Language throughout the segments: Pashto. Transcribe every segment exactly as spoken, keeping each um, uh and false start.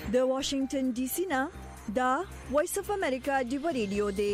د واشنگټن ډي سي نه دا وایس اف امریکا دی ریډیو دی.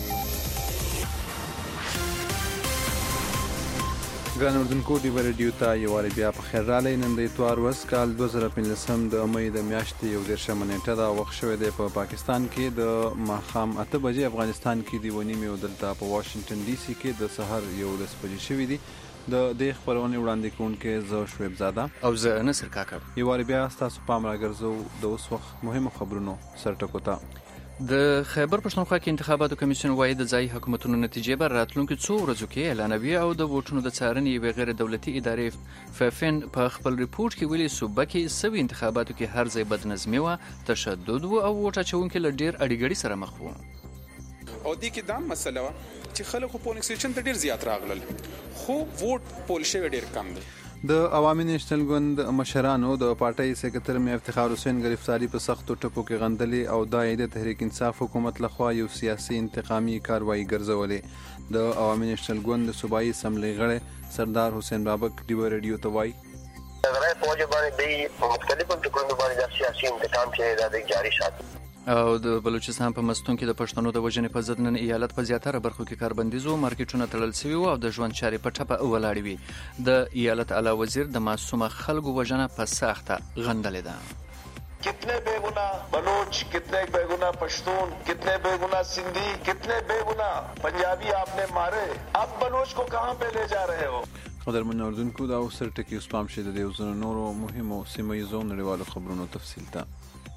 ګران اردوونکو دی ریډیو ته یو واري بیا په خیر رالی. نن د اتوار ورځ کال دوه زره پنځلسم د مې د میاشتې یو دېرشمه نیټه ده. وخت شوی دی په پاکستان کې د ماښام اته بجې، افغانستان کې دی ونیمې او دلته په واشنګټن ډي سي کې د سحر یولس بجې شوي دي. د دې خپرونې وړاندې کوونکی زه شعیب زاده او زه نصر کاکړ. یو واري بیا ستاسو پام راګرځو د اوس وخت مهمو خبرونو سرټکو ته. د خیبر پښتونخوا کې انتخاباتو کمیسیون وايي د ځایي حکومتونو نتیجې به راتلونکي څو ورځو کې اعلانوي او د ووټونو د څارنې یوې غیر دولتي ادارې ففن په خپل ریپورت کې ویلي صوبه کې سوي انتخاباتو کې هر ځای بدنظمي وه، تشدد و او ووټ اچونکي له ډېر اړیګړي سره مخ وو. او دې کې دا مسله وه چې خلکو پولینګ سټیشن ته ډېر زیات راغلل، خو ووټ پول شوی ډېر کم دی. د عوامي نیشنل ګوند مشرانو د پارټۍ سکرټر مې افتخار حسین گرفتاری په سختو ټکو کې غندلې او دا یې د تحریک انصاف حکومت لخوا یو سیاسي انتقامي کاروایی ګرځولې. د عوامي نیشنل ګوند د صوبایي اسمبلی غړی سردار حسین بابک ډیو ریډیو ته وایي غړی په وجه باندې دی په مختلفو ټکو باندې د سیاسي انتقام چې د جاري ساتي. او د بلوچستان په مستون کې د پښتنو د وژنې په ضد نن ایالت په زیاتره برخو کې کاربندیز و، مارکیټونه تړل شوي وو او د ژوند چارې په ټپه ولاړې وي. د ایالت اعلی وزیر د معصومه خلکو وژنه په سخته غندلې ده. कितने बेगुनाह बलोच, कितने बेगुनाह पश्तून, कितने बेगुनाह सिंधी, कितने बेगुनाह पंजाबी आपने मारे. आप बलोच को कहां पे ले जा रहे हो؟ قدرمن اردوونکو دا اوس سرټکي اوس پام شه د دې وزن نورو مهمو سیمه ییزو نړیوالو خبرونو تفصیل ته.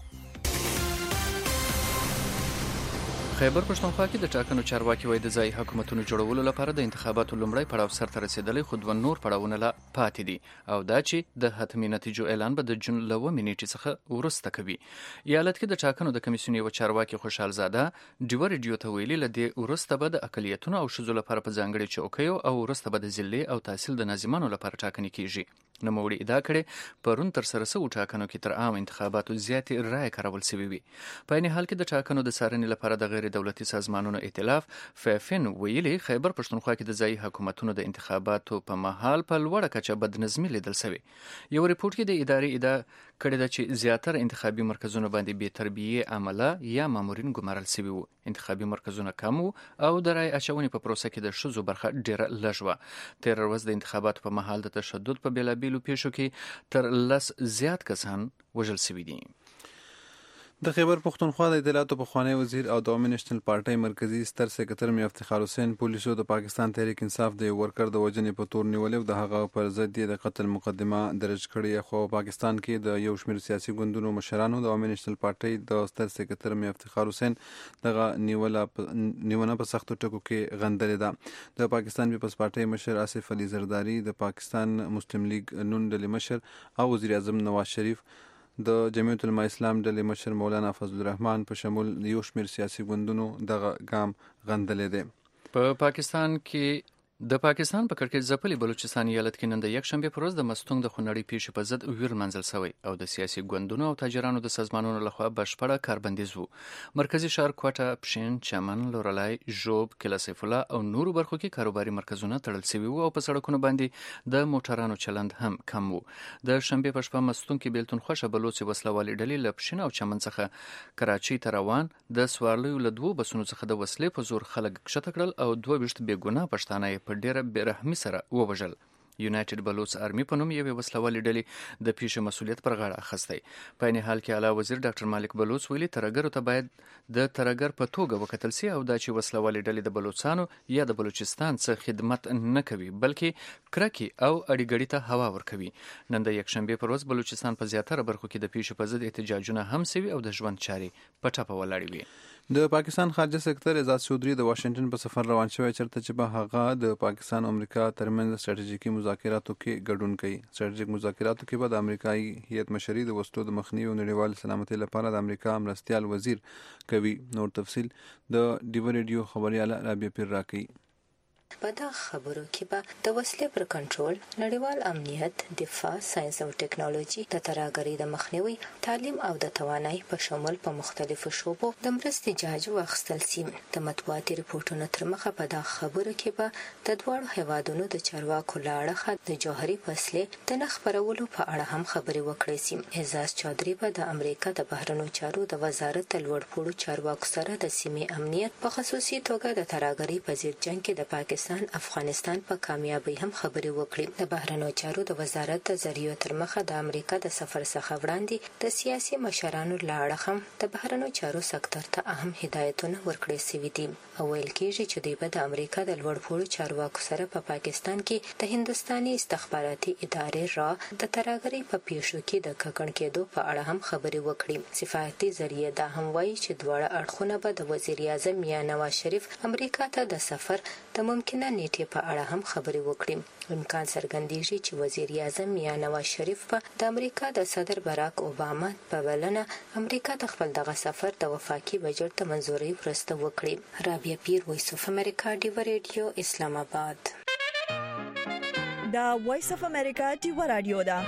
خیبر پښتونخوا کې د ټاکنو چارواکي وایي د ځایي حکومتونو جوړولو لپاره د انتخاباتو لومړی پړاو سرته رسېدلی، خو دوه نور پړاوونه لا پاتې دي او دا چې د حتمي نتیجو اعلان به د جون له اوومې نیټې څخه وروسته کوي. ایالت کې د ټاکنو د کمیسیون یوه چارواکي خوشحال زاده ډیوه ریډیو ته ویلي له دې وروسته به د اقلیتونو او ښځو لپاره په ځانګړي چوکیو او وروسته به د ضلعې او تحصیل د ناظمانو لپاره ټاکنې کیږي. نوموړي ادعا کړې پرون ترسره شوو ټاکنو کې تر عام انتخاباتو زیاتې رایې کارول شوې وي. په عین حال کې د ټاکنو د څارنې لپاره د غیر دولتي سازمانونو ائتلاف ففن ویلي خیبر پښتونخوا کې د ځایي حکومتونو د انتخاباتو په مهال په لوړه کچه بدنظمي لیدل شوې. یو ریپورت کې د ادارې ادعا کړې ده چې زیاتره انتخابي مرکزونه باندې بې تربیې عمله یا مامورین ګمارل شوي وو. انتخابي مرکزونه کم وو او د رایې اچونې په پروسه کې د ښځو برخه ډېره لږ وه. تېره ورځ د انتخاباتو په مهال د تشدد په بېلابېلو پیښو کې تر لس زیات کسان وژل شوي دي. د خیبر پښتونخوا د اطلاعاتو پخوانی وزیر او د عوامي نیشنل پارټۍ مرکزي ستر سکرټر مې افتخار حسین پولیسو د پاکستان تحریک انصاف د یو ورکر د وژنې په تور نیولې او د هغه پر ضد یې د قتل مقدمه درج کړې. خو پاکستان کې د یو شمېر سیاسي ګوندونو مشرانو د عوامي نیشنل پارټۍ د ستر سکرټر مې افتخار حسین دغه نیونه په سختو ټکو کې غندلې ده. د پاکستان پیپلز پارټۍ مشر آصف علي زرداري، د پاکستان مسلم لیگ نون ډلې مشر او وزیر اعظم نواز شریف، د جمعیت العلماء اسلام ډلې مشر مولانا فضل الرحمن په شمول یو شمېر سیاسي ګوندونو دغه ګام غندلی دی. په پاکستان کې د پاکستان په کړکېچ ځپلي بلوچستان ایالت کې نن د یکشنبې په ورځ د مستونګ د خونړۍ پیښې په ضد ویر منځل شوی او د سیاسي ګوندونو او تاجرانو د سازمانونو لخوا بشپړه کاربندیز و. مرکزي ښار کوټه، پښین، چمن، لورلای، ژوب، کلا سیف الله او نورو برخو کې کاروباري مرکزونه تړل شوي وو او په سړکونو باندې د موټرانو چلند هم کم و. د شنبې په شپه مستونګ کې بیلتون خوښه بلوڅې وسلوالې ډلې له پښین او چمن څخه کراچۍ ته روان د سوارلیو له دوو بسونو څخه د وسلې په زور خلک کښته کړل او دوه ویشت بېګناه پښتانه په ډیره بېرحمي سره ووژل. یونایټډ بلوچ آرمي په نوم یوې وسلوالې ډلې د پیښې مسؤلیت پر غاړه اخیستی. په عین حال کې اعلی وزیر ډاکټر مالک بلوچ ویلي ترهګرو ته باید د ترهګر په توګه وکتل سي او دا چې وسلوالې ډلې د بلوچستانو یا د بلوچستان څخه خدمت نه کوي بلکې کرکي او اړیګړي ته هوا ورکوي. نن د یکشنبې پر ورځ بلوچستان په زیاتره برخو کې د پیښې په ضد احتجاجونه هم سوي او د ژوند چارې په ټپه ولاړې وي. د پاکستان خارجه سکرټر اعزاز چودھری د واشنگټن په سفر روان شوی چرته چې به هغه د پاکستان او امریکا ترمنځ ستراتیژیکي مذاکراتو کې ګډون کوي. ستراتیژیک مذاکراتو کې به د امریکایي هیئت مشري د وسلو د مخنیوي او نړیوال سلامتۍ لپاره د امریکا مرستیال وزیر کوي. نور تفصیل د ډیو ریډیو خبرياله رابعه پیر راکوي. په دا خبرو کې به د وسلې پر کنټرول، نړیوال امنیت، دفاع، ساينس او ټیکنالوژي، د ترهګرۍ د مخنیوي، تعلیم او د توانایي په شمول په مختلفو شوبو د مرستې جاج واخیستل شي. د مطبوعاتي ریپورتونو تر مخه په دا خبرو کې به د دواړو هیوادونو د چارواکو له اړخه د جوهري وسلې د نه خپرولو په اړه هم خبرې وکړې شي. اعزاز چودھری به د امریکا د بهرنیو چارو د وزارت د لوړپوړو چارواکو سره د سیمې امنیت په خصوصي توګه د ترهګرۍ په ضد جنګ کې د پاکستان افغانستان په کامیابی هم خبرې وکړې. د بهرنیو چارو د وزارت د ذریعو تر مخه د امریکا د سفر څخه وړاندې د سیاسي مشرانو له اړخه هم د بهرنیو چارو سکتور ته اهم هدایتونه ورکړل شوي دي. او ویل کېږي چې دوی به د امریکا د لوړپوړو چارواکو سره په پاکستان کې د هندستاني استخباراتي ادارې را د ترهګرۍ په پیښو کې د ککړ کېدو په اړه هم خبرې وکړي. صفاتي ذریعہ دا هم وایي چې دواړه اړخونه به د وزیر اعظم میاں نواز شریف امریکا ته د سفر د ممکنه نیټې په اړه هم خبرې وکړي. امکان څرګندېږي چې وزیر اعظم میاں نواز شریف په د امریکا د صدر باراک اوباما په بلنه امریکا ته خپل دغه سفر د وفاقي بجټ ته منظوري ورسته وکړي. رابعه پیر، وایس اف امریکا، ډیو ریډیو، اسلام آباد. دا وایس اف امریکا ډیو رادیو ده.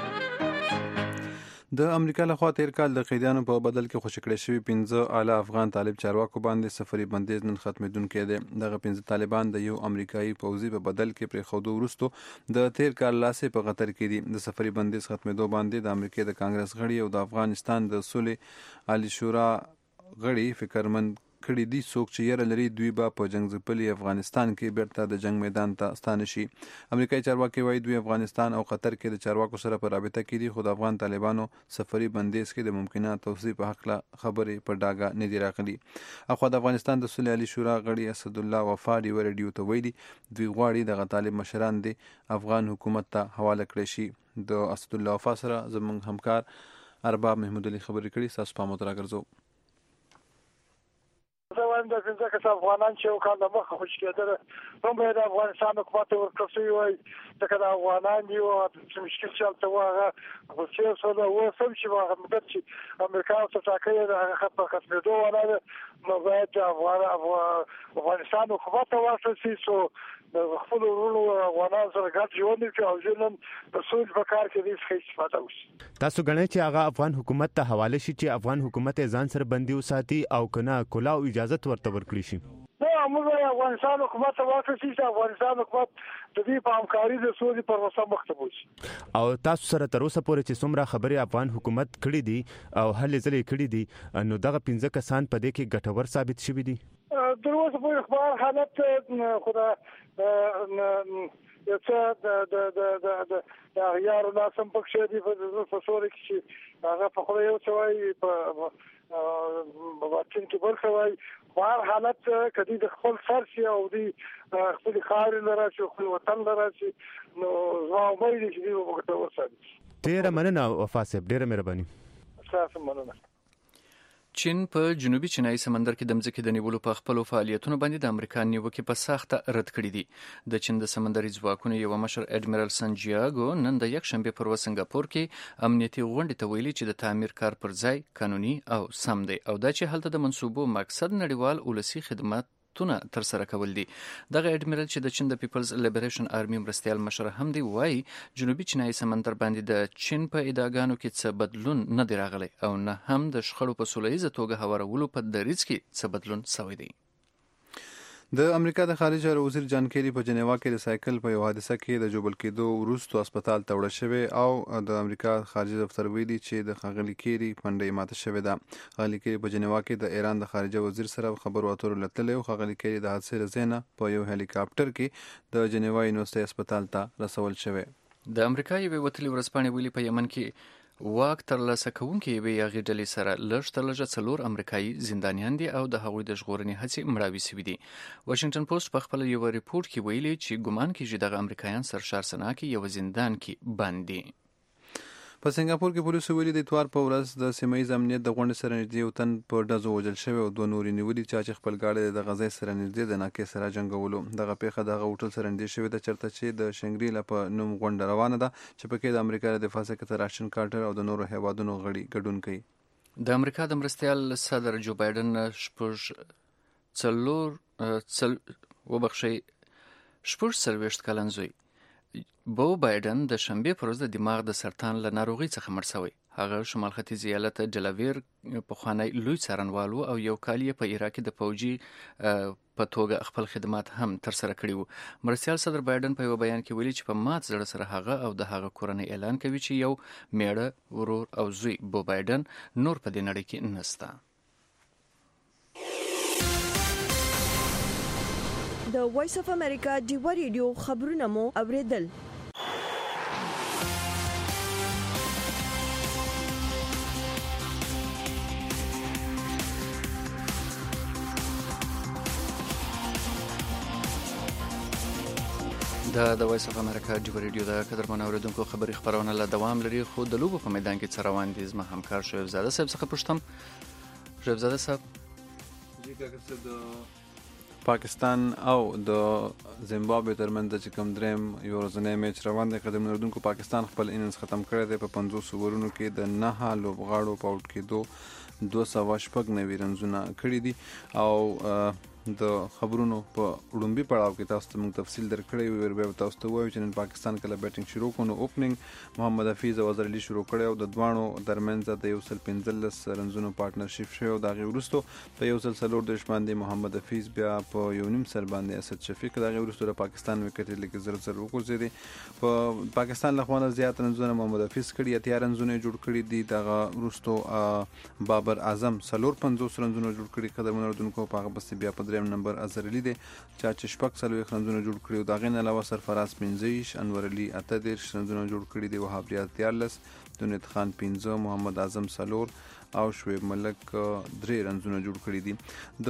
د امریکا لخوا تیر کال د قیدیانو په بدل کې خوشی کړی شوی پنځه اعلی افغان طالب چارواکو باندې سفري بندیز نن ختمېدونکی دی. دغه پنځه طالبان د یو امریکایي پوځي په بدل کې پرېښودو وروسته د تیر کال لاسې په قطر کې دي. د سفري بندیز ختمېدو باندې د امریکا د کانګرس غړي او د افغانستان د صلح عالی شورا غړي فکرمند کړي دي څوک چې یره لري دوی به په جنگ ځپلي افغانستان کې بیرته د جنگ میدان ته ستانه شي. امریکایي چارواکي وایي دوی افغانستان او قطر کې د چارواکو سره په رابطه کې دي، خو د افغان طالبانو سفري بندیز کې د ممکنه توسعې په حق خبرې په ډاګه نه دي راغلي. اخوا د افغانستان د صلح عالی شورا غړي اسد الله وفا ډیو ریډیو ته ویلي دوی غواړي دغه طالب مشران د افغان حکومت ته حواله کړي شي. د اسد الله وفا سره زموږ همکار ارباب محمود علي خبرې کړي. تاسو په مترا ګرځو زه وایم د پنځه کسه افغانان چې یو کال د مخه خوشي کېدل هم باید د افغانستان حکومت ورکړل شوي وای، ځکه د افغانان دي او چې مشکل چې هلته وو هغه غوسې سوله اوس هم چې هغه مدت چې امریکا ورته ټاکلې ده هغه خط په ختمېدو ولا ده، نو باید د افغانستان حکومت ته واستل شي څو د خپل ورونو افغانانو سره ګډ ژوند وکړي او ژوند د سولې په کار کې دې څخه استفاده وشي. تاسو ګڼئ چې هغه افغان حکومت ته حواله شي چې افغان حکومت یې ځان سره بندي وساتي او کنه کلا او اجازه ورته ورکړي شي؟ نه، موږ افغانستان حکومت ته واستل شي چې افغانستان حکومت د دې په همکاري د سولې پر وسه مخ ته بوځي. او تاسو سره تر اوسه پورې چې څومره خبرې افغان حکومت کړې دي او هلې ځلې کړې دي، نو دغه پنځه کسان په دې کې ګټور ثابت شوي دي؟ تر اوسه پورې خبر حالت خو د یو څه د د د د د د غیارو لاسم پکښې دي په سوري کې چې هغه په خو یو څه وایي په باطن کې بل څه وایي. بهر حالت کدی د خپل سر شي او دی خپل خاور لره شي خپل وطن لره شي، نو زما امید چې دی وګټه ورسېږي. ډېره مننه وفا صاحب، ډېره مهرباني. تاسو مننه. چین په جنوبي چینایي سمندر کې د مځکې د نیولو په خپلو فعالیتونو باندې د امریکا نیوکې په سخته رد کړې دي. د چین د سمندري ځواکونو یو مشر اډمیرال سنجیاګو نن د یکشنبه پر ورځ سنگاپور کې امنیتي غونډې ته ویلي چې د تعمیر کار پر ځای قانوني او سم دی او دا چې هلته د منصوبو مقصد نړیوال ولسی خدمات تونه تر سره کول دي. دغه اډمیرال چې د چین د پیپلز لیبریشن آرمي مرستيال مشر هم دی وایي جنوبي چینایي سمندر باندې د چین په ادعاګانو کې څه بدلون نه دی راغلی او نه هم د شخړو په سولهییزه توګه هوارولو په دریځ کې څه بدلون شوی دی. د امریکا د خارجه چارو وزیر جان کیری په جنیوا کې د سایکل په یو حادثه کې د جوبل کېدو وروسته هسپتال ته وړل شوی او د امریکا خارجه دفتر ویلي چې د ښاغلي کیری پنډۍ ماته شوې ده. ښاغلي کیری په جنیوا کې د ایران د خارجه وزیر سره خبرو اترو لتلی او ښاغلي کیری د حادثې له ځای نه په یو هلیکاپټر کې د جنیوا یونیورسټۍ هسپتال ته رسول شوی. د امریکا یوې وتلې ورځپاڼې ویلي په یمن کې واک ترلاسه کوونکې یوې یاغي ډلې سره لږ تر لږه څلور امریکایي زندانیان دي او د هغوی د ژغورنې هڅې مړاوې شوي دي. واشنګټن پوسټ په خپل یو ریپورت کې ویلي چې ګمان کېږي دغه امریکایان سرشار سنا کې یو زندان کې بند دي. په سنگاپور کې پولیسو ویلي د اتوار په ورځ د سیمه‌ییز امنیت د غونډې سره نږدې یو تن په ډزو وژل شوی او دوه نورې نیولي چا چې خپل ګاډی د غزې سره نږدې د ناکې سره جنګولو. دغه پیښه د هغه هوټل سره نږدې شوې ده چېرته چې د شنګریلا په نوم غونډه روانه ده چې پکې د امریکا د دفاع سکرټر اشټن کارټر او د نورو هیوادونو غړي ګډون کوي. د امریکا د مرستیال صدر جو بایدن شپږ څلور څل وبخښئ شپږ څلوېښت کلن زوی بو بایدن د شنبې پر ورځ د دماغ د سرطان له ناروغۍ څخه مړ شوی. هغه شمال ختیځ ایالت جلاویر پخوانی لوی څارنوال و او یو کال یې په عراق کې د فوجي په توګه خپل خدمات هم ترسره کړي وو. مرستیال صدر بایدن په یو بیان کې ویلي چې په مات زړه سره هغه او د هغه کورنۍ اعلان کوي چې یو میړه، ورور او زوی بو بایدن نور په دې نړۍ کې نشته. د وایس اف امریکا ډیوا ریډیو خبرونه مو اوریدل. دا د وایس اف امریکا ډیوا ریډیو د قدرمن اوریدونکو خبري خبرونه له دوام لري، خو د لوبو په میدان کې څه روان دي زما همکار شعیب زاده صاحب څخه پوښتم. شعیب زاده صاحب، جی کاکر د پاکستان او د زیمبابوې ترمنځ چې کوم دریم یو ورځنی میچ روان دی، قدرمن اوریدونکو پاکستان خپل اننګز ختم کړی دی په پنځوس اوورونو کې د نهه لوبغاړو په آوټ کېدو دوه سوه شپږ نوي رنزونه کړي دي. او د خبرونو په وړومبي پړاو کې تاسو ته موږ تفصیل درکړی وي، وربیا تاسو ته وایو چې نن پاکستان کله بیټینګ شروع کړو. نو اوپننګ محمد حفیظ او اظهر علي شروع کړی او د دواړو ترمنځ د یو سل پنځلس رنزونو پارټنرشپ شوی او د هغې وروستو په یو سل څلور دېرش باندې محمد حفیظ بیا په یو نیم سر باندې اسد شفیق، د هغې وروستو د پاکستان وکټ یې لږ زر زر وغورځېدې. په پاکستان له خوا نه زیات رنزونه محمد حفیظ کړي، اتیا رنزونه یې جوړ کړي دي. دغه وروستو بابر اعظم څلور پنځوس رنزونه جوړ کړي. قدرمن اورېدونکو په هغه پسې بیا په درېیم نمبر اظهر علي دی چا چې شپږ څلوېښت رنزونه جوړ کړي او د هغې نه علاوه سرفراز پنځه ویشت، انور علي اته دېرش رنزونه جوړ کړي دي، وهاب ریاض دیارلس، دنید خان پنځه، محمد اعظم څلور او شعیب ملک درې رنزونه جوړ کړي دي.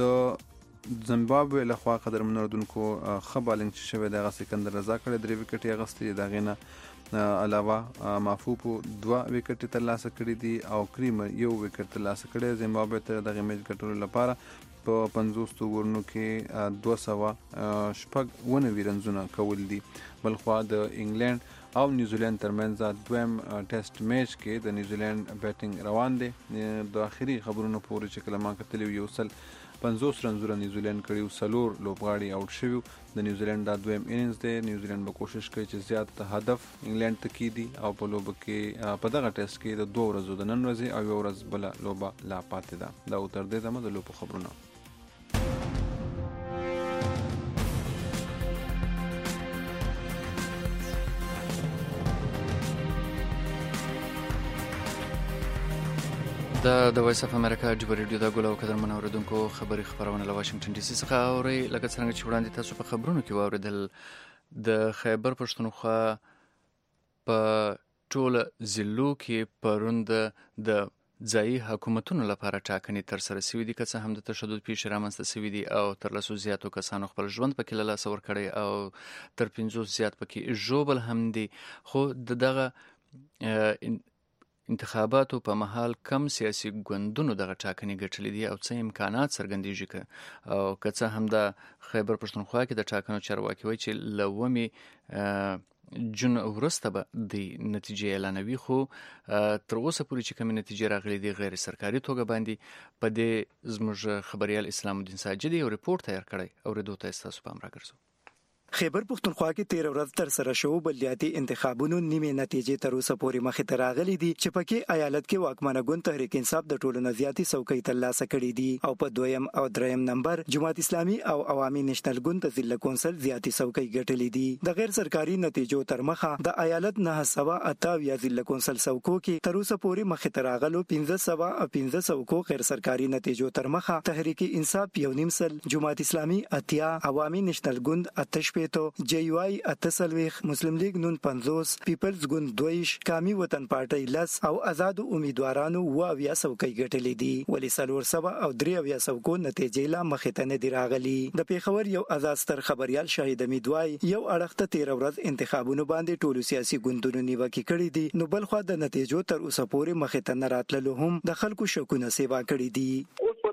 د زیمبابوې لخوا قدرمن اورېدونکو ښه بالنګ چې شوی دی هغه سکندر رضا کړی، درې وکټې یې اخیستې دي. د هغې نه علاوه مافوپو دوه وکټې ترلاسه کړي دي او کریمر یو وکټ ترلاسه کړی. زیمبابوې ته دغه میچ ګټلو لپاره په پنځوس اوورونو کې دوه سوه شپږ اووه نوي رنزونه کول دي. بلخوا د انګلند او نیوزیلند ترمنځ دویم ټیسټ میچ کې د نیوزیلند بیټینګ روان دی. د آخري خبرونو پورې چې کله ما کتلي یو سل پنځوس رنزونه نیوزیلند کړي او څلور لوبغاړي آوټ شوي. د نیوزیلند دا دویم اننګز دی. نیوزیلند به کوشش کوي چې زیات هدف انګلند ته کیدي او په لوبه کې په دغه ټیسټ کې د دوه ورځو د نن ورځې او یو ورځ بله لوبه لا پاتې ده. دا تر دې دمه د لوبو خبرونه. دا د وایس اف امریکا ډیوا ریډیو د ګولو قدرمن اوریدونکو خبري خبرونه له واشنگټن ډي سي څخه اوري. لکه څنګه چې وړاندې تاسو په خبرونو کې واوریدل، د خیبر پښتونخوا په ټوله ضلعو کې پرون د ځایي حکومتونو لپاره ټاکنې ترسره شوي دي، که څه هم د تشدد پیښې رامنځته شوي دي او تر لسو زیاتو کسانو خپل ژوند پکې له لاسه ورکړی او تر پنځوس زیات پکې ژوبل هم دي. خو د دغه انتخاباتو په مهال کم سیاسي ګوندونو دغه ټاکنې ګټلې دي او څه امکانات څرګندېږي که او که څه هم د خیبر پښتونخوا کې د ټاکنو چارواکي وایي چې له اوومې جون وروسته به د نتیجې اعلانوي، خو تر اوسه پورې چې کومې نتیجې راغلي دي غیر سرکاري توګه باندې. په دې زموږ خبریال اسلام الدین ساجد یو ریپورت تیار کړی، اورېدو ته ستاسو پام راګرځو. خیبر پښتونخوا کې تیر ورځ تر سره شو بلدیاتي انتخابونو نیمه نتیجې تر اوسه پورې مخې ته راغلي دي چې پکې ایالت کې واکمنه ګوند تحریک انصاف د ټولو نه زیاتې څوکۍ ترلاسه کړې دي او په دویم او دریم نمبر جماعت اسلامي او عوامي نېشنل ګوند د ضلع کونسل زیاتې څوکۍ ګټلې دي. د غیر سرکاري نتیجو تر مخه د ایالت نه سوا اتاویا ضلع کونسل څوکو کې تر اوسه پورې مخې ته راغلو پنځه سوا او پنځه څوکو غیر سرکاري نتیجو تر مخه تحریک انصاف یو نیم سل، جماعت اسلامي اتیا، عوامي نېشنل ګوند اته شپېته، جے یو آی اته څلوېښت، مسلم لیگ نون پنځوس، پیپلز ګوند دویش، قامي وطن پارټۍ لس او آزادو امیدوارانو اووه اویا څوکۍ ګټلې دي. ولې څلور سوه او درې اویا څوکو نتیجې لا مخې ته نه دي راغلي. د پېښور یو آزاد ستر خبریال شاهد امید وایي یو اړخ ته تېره ورځ انتخابونو باندې ټولو سیاسي ګوندونو نیوکې کړې دي، نو بل خوا د نتیجو تر اوسه پورې مخې ته نه راتللو هم د خلکو شکونه سیوا کړي دي. اوس پر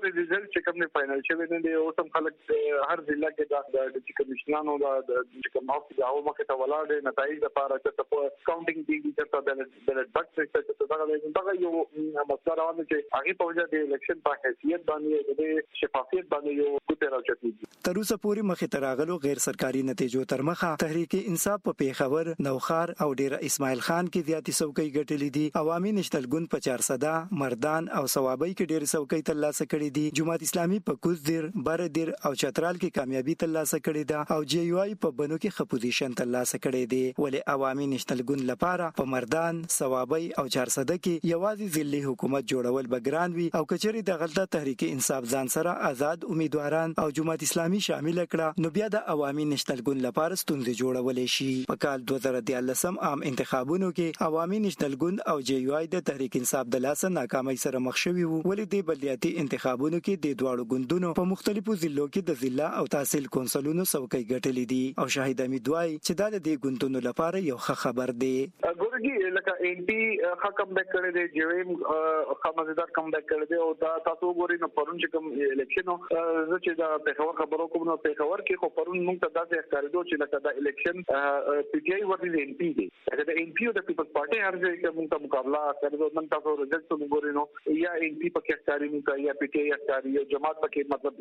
پورې ریزلټ چې کوم نه فائنل شوی نه دی او سم خلک هر ضلع کې د د کمیشنانو د چې کوم هاوس د هغه مخه ته ولاړ دي نتایج لپاره چې په کاونټینګ دی چې تاسو د بلډ بکس چې تاسو دا یو مسله راوړي چې هغه په وجه د الیکشن په حیثیت باندې د شفافیت باندې یو ګټه راوچتي. تر اوسه پورې مخې ته راغلو غیر سرکاري نتیجو تر مخه تحریک انصاف په پیښور، نوخار او ډیر اسماعیل خان کې زیاتې څوکۍ ګټلې دي. عوامي نشتل ګوند په چار صدا، مردان او ثوابي کې ډیر څوکۍ ترلاسه کړې دي. جماعت اسلامي په کوزدیر، بردیر او چترال کې کامیابی ترلاسه کړې ده او جی یو آی په بنو کې ښه پوزیشن ترلاسه کړې دي. ولې عوامي نشتل ګوند لپاره په مردان، ثوابي او چار صدا کې یوازې ځلې حکومت جوړول بګران وي او کچري د غلطه تحریک انصاف ځان سره آزاد امیدواران او جماعت اسلامي شامل کړه نو بیا د عوامي نشتل ګوند لپاره ستونزې جوړولې شي. په کال دوه زره دیارلسم عام انتخابونو کې عوامي نشتل ګوند او جی یو آی د تحریک انصاف د لاسه ناکامۍ سره مخ شوي وو. ولې د بلدیاتي انتخابونو کې د دواړو ګوندونو په مختلفو ضلعو کې د ضلع او تحصیل کونسلونو څوکۍ ګټلې دي او شاهد امید وایي چې دا د دې ګوندونو لپاره یو ښه خبر دی. ګورګي لکه ان پی حکم بیک کړی دی، جویم خمزدار کم بیک کړی دی او دا تاسو ګورئ نو پرون چې کوم الیکشن زه چې دا پیښور خبرو کوم نو پیښور کې خو پرون موږ ته داسې ښکارېدو چې لکه دا الیکشن پی ټی آی ورته ان پی دی دا د ان پی او د پیپلز پارټي هر ځای کې موږ ته مقابله کړو. نن تاسو رزلټ نو ګورئ نو یا ان پی پکې ښکاري موږ یا پی ټی آی ښکاري یا جماعت پکې مطلب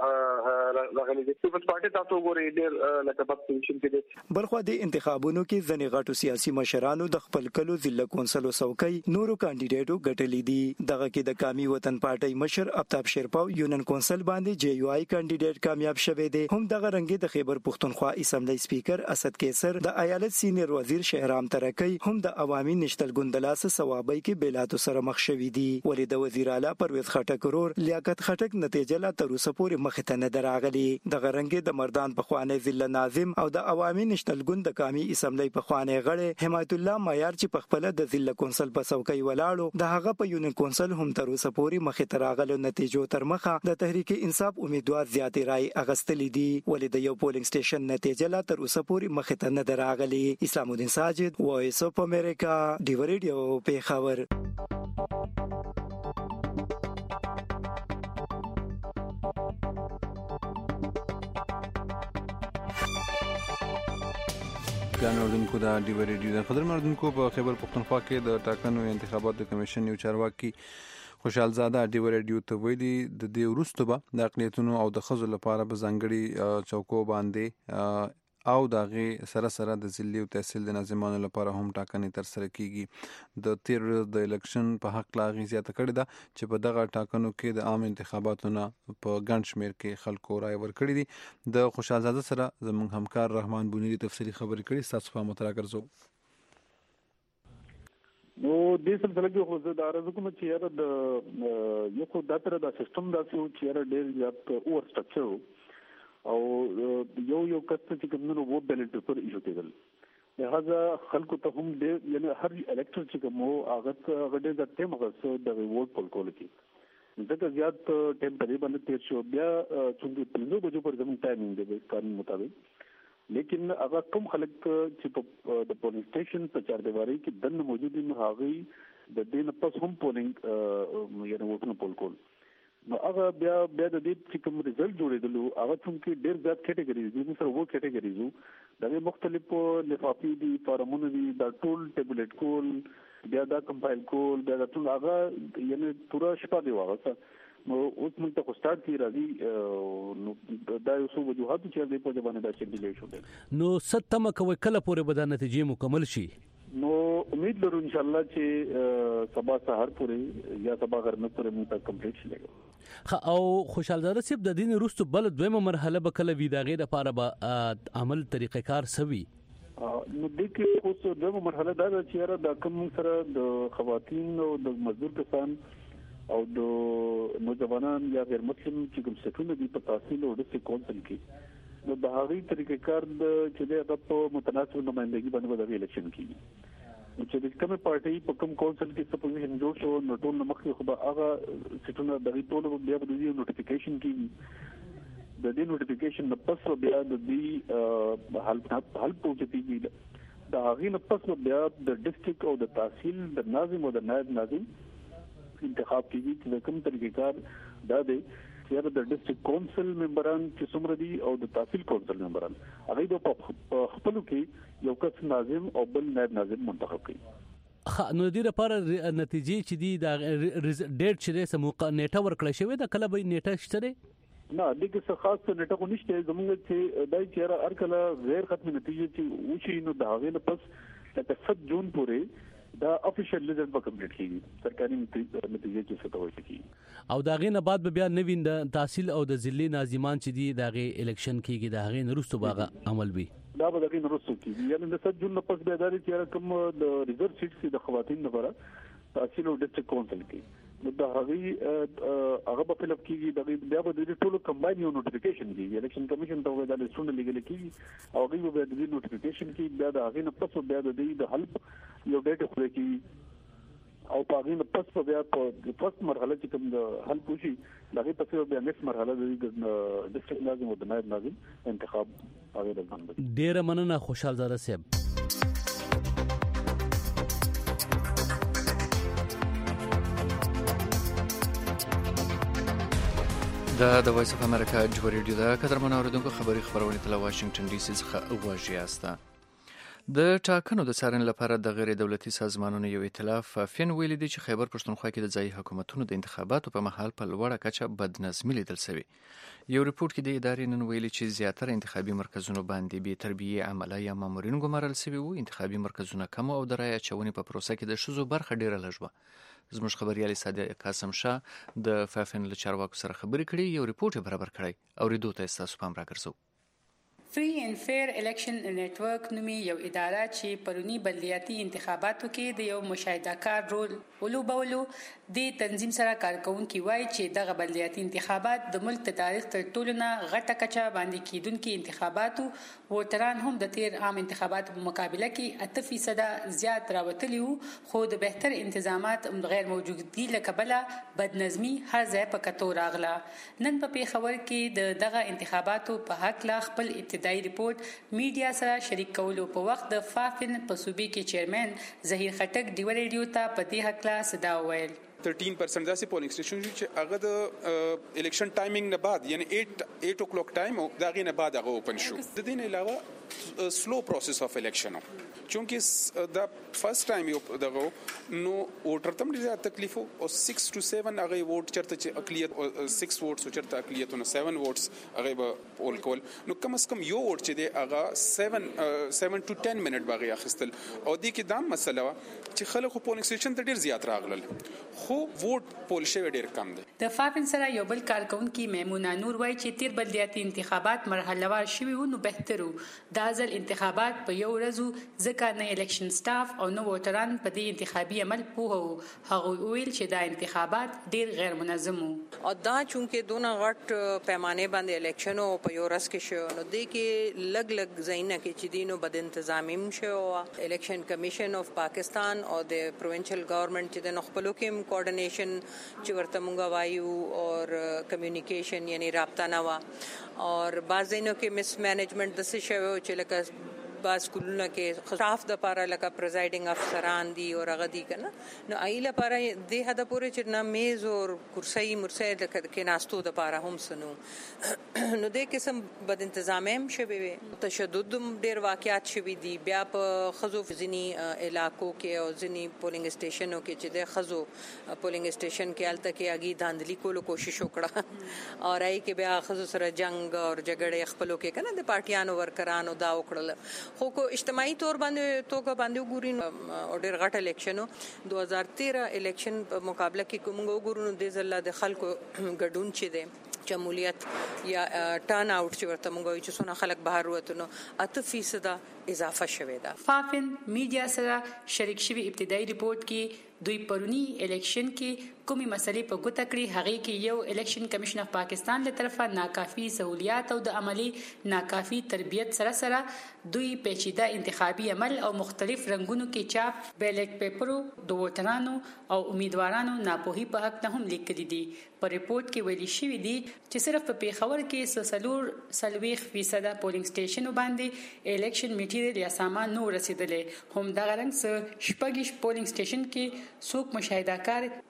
چې راغلي دي. پیپلز پارټي تاسو ګورئ ډېر لکه په پوزیشن کې دي. بلخو د انتخابونو کې ځنې غټو سیاسي مشرانو د خپل کلو ضلع کونسلو څوکۍ نورو کاندیدانو ګټلې دي. دغه کې د قومي وطن پارټي مشر افتاب شیرپاو یونن کونسل باندې جی یو آی کاندیدټ کامیاب شوه دی. هم دغه رنګ د خیبر پښتونخوا اسمبلی سپیکر اسد کیسر، د ایالت سینیئر وزیر شهرام ترکی هم د عوامي نشتل ګوند لاس ثوابي کې بیلاتو سره مخ شوي دي. ولې د وزیر اعلی پرویز خټک ورور لیاقت خټک نتیجه لا تر اوسه پورې مخ ته نه دراغلي. دغه رنګ د مردان په خوانې ضلع ناظم او د عوامي نشتل ګوند د قومي اسمبلی په خوانې غړي حمایت الله معیار چې په خپل د ضلع کونسل په څوکۍ ولاړو د هغه په یونن کونسل هم تر اوسه پورې مخ ته راغلو نتیجو تر مخه د تحریک انصاف امیدوار زیاتې رائے اغستلې دي. ولې د یو پولینګ سټیشن نتیجه لا تر اوسه پورې مخ ته نه دراغلي. اسلام الدین ساجد، وایس اف امریکا، ډیو ریډیو پیښور. ګران اوریدونکو دا ډیو ریډیو د قدر مردونکو په خیبر پښتونخوا کې د ټاکنو انتخاباتو کمیشن یو چارواکي خوشحال زاده ډیو ریډیو ته ویلي د دې وروسته به د اقلیتونو او د ښځو لپاره به ځانګړي چوکو باندې او دغه سره سره د ضلعي او تحصیل د ناظمانو لپاره هم ټاکنې ترسره کیږي. د تیر ورځ د الیکشن په حق لا غیزیاته کړې ده چې په دغه ټاکنو کې د عام انتخاباتو نه په ګڼ شمیر کې خلکو رائے ورکړي دي. د خوشحال زاده سره زموږ همکار رحمان بونیری تفصیلی خبرې کړي. تاسو په متراکرزو نو د سلسله کې خو زه دا راز کوم چې یاره د یو خو دا تر دا سیستم داسې و چې یاره ډېر زیات اوور سټرکچر او یو یو کس چې کومنو ووټ بیلټ پیپر ایشو کېدل. لہذا خلکو ته هم ډېر یعنی هر الکټر چې کوم هغه هغه ډېر د ټیم هغه د ووټ پول کول کې ځکه زیات ټیم په دې باندې تیر شو. بیا چې پنځه بجو پر زموږ ټایمینګ دی قانون مطابق، لیکن هغه کوم خلک چې په د پولینګ سټیشن په چار دیواري کې دنه موجود دي هغه د دې نه پس هم پولینګ یعنی ووټونه پول کول. نو هغه بیا بیا د دې چې کوم ریزلټ جوړېدلو هغه څومره ډېر زیات کیټګریز دي سره وو کیټګریزو د مختلفو لفافي دي فارمونه دي دا ټول ټیبلټ کول بیا دا کمپایل کول بیا دا ټول هغه یعنی پورا شپه دی واغسه. نو اوس موږ ته ستارت کی راځي نو دا یو څه وجوهات چې د په ځبانه دا چې ډیلی شو دي. نو ستمه کوي کله پورې به دا نتیجې مکمل شي؟ نو امید لرو ان شاء الله چې سبا سحر پورې یا سبا غرمه پورې موږ ته کمپلیټ شي. او خوشحال زاده صاحب د دین روستو بل دویمه مرحله به کله وی داغه د لپاره به عمل طریقه کار سوي؟ نو د کې اوس دویمه مرحله دا چې را د کوم سره د خواتین او د مزدور کسان او د نوجوانان یا غیر مسلم چې کوم سکونه دي په تحصیل او د کونسل کې نو د هغه طریقې کار چې د په متناسب نمائندګي باندې د الیکشن کیږي. چې د کومه پارټي په کوم کونسل کې څه پوزیشن جوړ شو نو ټول مخکې خو به هغه سټونه د ټول بیا د دې نوټیفیکیشن کیږي. د دې نوټیفیکیشن نه پس بیا د دې حل حل پوهیږي د هغه نه پس بیا د ډیسټریکټ او د تحصیل د ناظم او د نائب ناظم انتخاب کیږي چې کوم طریقې کار دا دی چې د ډیسټریکټ کونسل ممبران چې څومره دي او د تحصیل کونسل ممبران هغه په خپل کې یو کس ناظم او بل نائب ناظم منتخب کړي. نو د لپاره نتیجې چې دي د ډیټ چې سم نیټه ورکړل شوی دا کله به نیټه شته نه دغه څه خاص نیټه کو نشته زموږ چې دای چې هر کله غیر ختمي نتیجې چې وشي نو دا غوښنه پس تر سات جون پورې دا افیشل لیزر په کمپلیټ کیږي سرکاري نتیجې چې څه توي کی او دا غي نه بعد به بیا نوین د تحصیل او د ضلعي ناظمان چې دي دا غي الیکشن کیږي دا غي نرستو باغه عمل وي دا به دغه نرستو کیږي یعنی د سات جون پس به ادارې چې کوم د ریزرو سیټس د خواتین لپاره تحصیل او ډیسټریکټ کونسل کې نو دا هغه هغه په فلپ کېږي د بیا به د ټولو کمباین یو نوټیفیکیشن کېږي الیکشن کمیشن ته وایي دا لسټونه لګل کېږي او هغه به د نوټیفیکیشن کې بیا د هغه نه پس بیا د دې د حل یو ډیټ خو کې او په هغه نه پس بیا په فرست مرحله چې کوم د حل پوشي هغه پس بیا نیکست مرحله د ډیسټریکټ ناظم او د نائب ناظم انتخاب هغه د باندې ډیر مننه خوشحال زاده صاحب. دا د وایس اف امریکا جوړ ریډیو دا قدرمن اوریدونکو خبري خبرونه تل واشنگټن ډي سي څخه واژې استه د ټاکنو د څارنې لپاره د غیر دولتي سازمانونو یو ائتلاف فین ویلي دی چې خیبر پښتونخوا کې د ځایي حکومتونو د انتخاباتو په مهال په لوړه کچه بدنظمي لیدل شوې. یو ریپورت کې د ادارې نن ویلي چې زیاتره انتخابي مرکزونو باندې بې تربیه عمله یا مامورین ګمارل شوي وو. انتخابي مرکزونه کم او د رایې اچونې په پروسه کې د ښځو برخه ډیره لږ وه. زموږ خبريال صادق قاسم شاه د فافن له چارواکو سره خبرې کړې یو ریپورت برابر کړی او ریدو ته تاسو پام راګرځو. فری اینڈ فیر الیکشن نیټ ورک نومي یو اداره چې پرونی بلدیاتي انتخاباتو کې د یو مشاهده کار رول ولوبولو د تنظیم سره کارکونکي وایي چې دغه بلدیاتي انتخابات د ملک د تاریخ تر ټولو نه غټه کچه باندې کیدونکو انتخاباتو ووټران هم د تیر عام انتخاباتو په مقابله کې اته فیصد زیات راوتلی وو خو د بهتر انتظامات غیر موجودګي لکبله بدنظمي هر ځای په کتو راغله. نن په پیښور کې د دغه انتخاباتو په حق لا خپل ابتدایي ریپورت میډیا سره شریک کولو په وخت د فافن په صوبې کې چیرمن ظهیر خټک ډیو ریډیو ته په دې حق لا صدا ویل. thirteen percent داسې پولینګ سټیشن چې هغه د الیکشن ټایمینګ نه بعد یعنی eight eight o'clock ټایم او دا غي نه بعد هغه اوپن شو. د دې نه علاوه سلو پروسس اف الیکشن چونکه دا فرست ټایم یو دغه نو ووټر تم ډیر تکلیف او six to seven هغه ووټ چرته چې اقلیت six ووټس چرته اقلیتونه seven ووټس هغه به پول کول نو کم از کم یو ووټ چې دی هغه seven seven to ten منټ باغی اخیستل او دې کې دا مسله چې خلکو پولینګ سټیشن ته ډیر زیات راغلل خو ووټ پول شوی ډیر کم دی. د فافن سره یو بل کارکونکي میمونه نور وایي چې تیر بلدیاتي انتخابات مرحله وار شوي وو نو بهترو دا ځل انتخابات په یو ورځ ځکه نه الیکشن سټاف او نو ووټران په دې انتخابي عمل پوه وو. هغه ویل چې دا انتخابات ډیر غیر منظم وو او دا چونکه دونه غټ پیمانه باندې الیکشن او په یو ورځ کې شو نو د کې لګ لګ زینه کې چې دینو بد انتظامی شو. الیکشن کمیشن اف پاکستان او د پروینشل گورنمنت چې د خپلو کې کوارډینیشن چې ورته مونږ وایو او کمیونیکیشن یعنی رابطه نه وا او بعضینو کې مس مینجمنت د څه شوی چې لکه باز کولونه کې خطاف د پاره لکه پریزایډینګ افسران دي او هغه دي کنه نو ایله پاره د هدا پورې چې نه میز او کرسي مرسي د کې ناستو د پاره هم سنو نو د قسم بد انتظام هم شوي وي تشدد ډیر واقعات شوي دي بیا په خزو ځنی علاقو کې او ځنی پولینګ سټیشنو کې چې د خزو پولینګ سټیشن کې الته کې اگي داندلی کولو کوشش وکړه او راي کې بیا خزو سره جنگ او جګړه خپلو کې کنه د پارټیانو ورکرانو دا وکړل خو کو اجتماعي تور باندې توګه باندې ګورین او ډیر غټ الیکشنو دو هزار تیرہ الیکشن په مقابله کې کوم ګورونو د زله د خلکو ګډون چي دي شمولیت یا ټرن اوټ چې ورته مونږ وایو چې څونه خلک بهر وته نو اته فیصد اضافه شوه دا. فافن میډیا سره شریک شوی ابتدایي ریپورت کې دوی پرونی الیکشن کې کومي مسلې په ګوته کړې هغه کې یو الیکشن کمیشن اف پاکستان له طرفه ناکافي سہولیات او د عملی ناکافي تربیت سره سره دوی پیچیده انتخابي عمل او مختلف رنگونو کې چاپ بیلټ پیپرو د ووټرانو او امیدوارانو ناپوهي په حق ته هم لیکلي دي. په ریپورت کې ویلي شوی دی چې صرف په پیښور کې سلور سلويخ فیصد پولینګ سټیشنو باندې الیکشن میټیریل یا سامان نو رسیدلې هم دا رنګ څه شپږ پولینګ سټیشن کې څوک مشاهده کار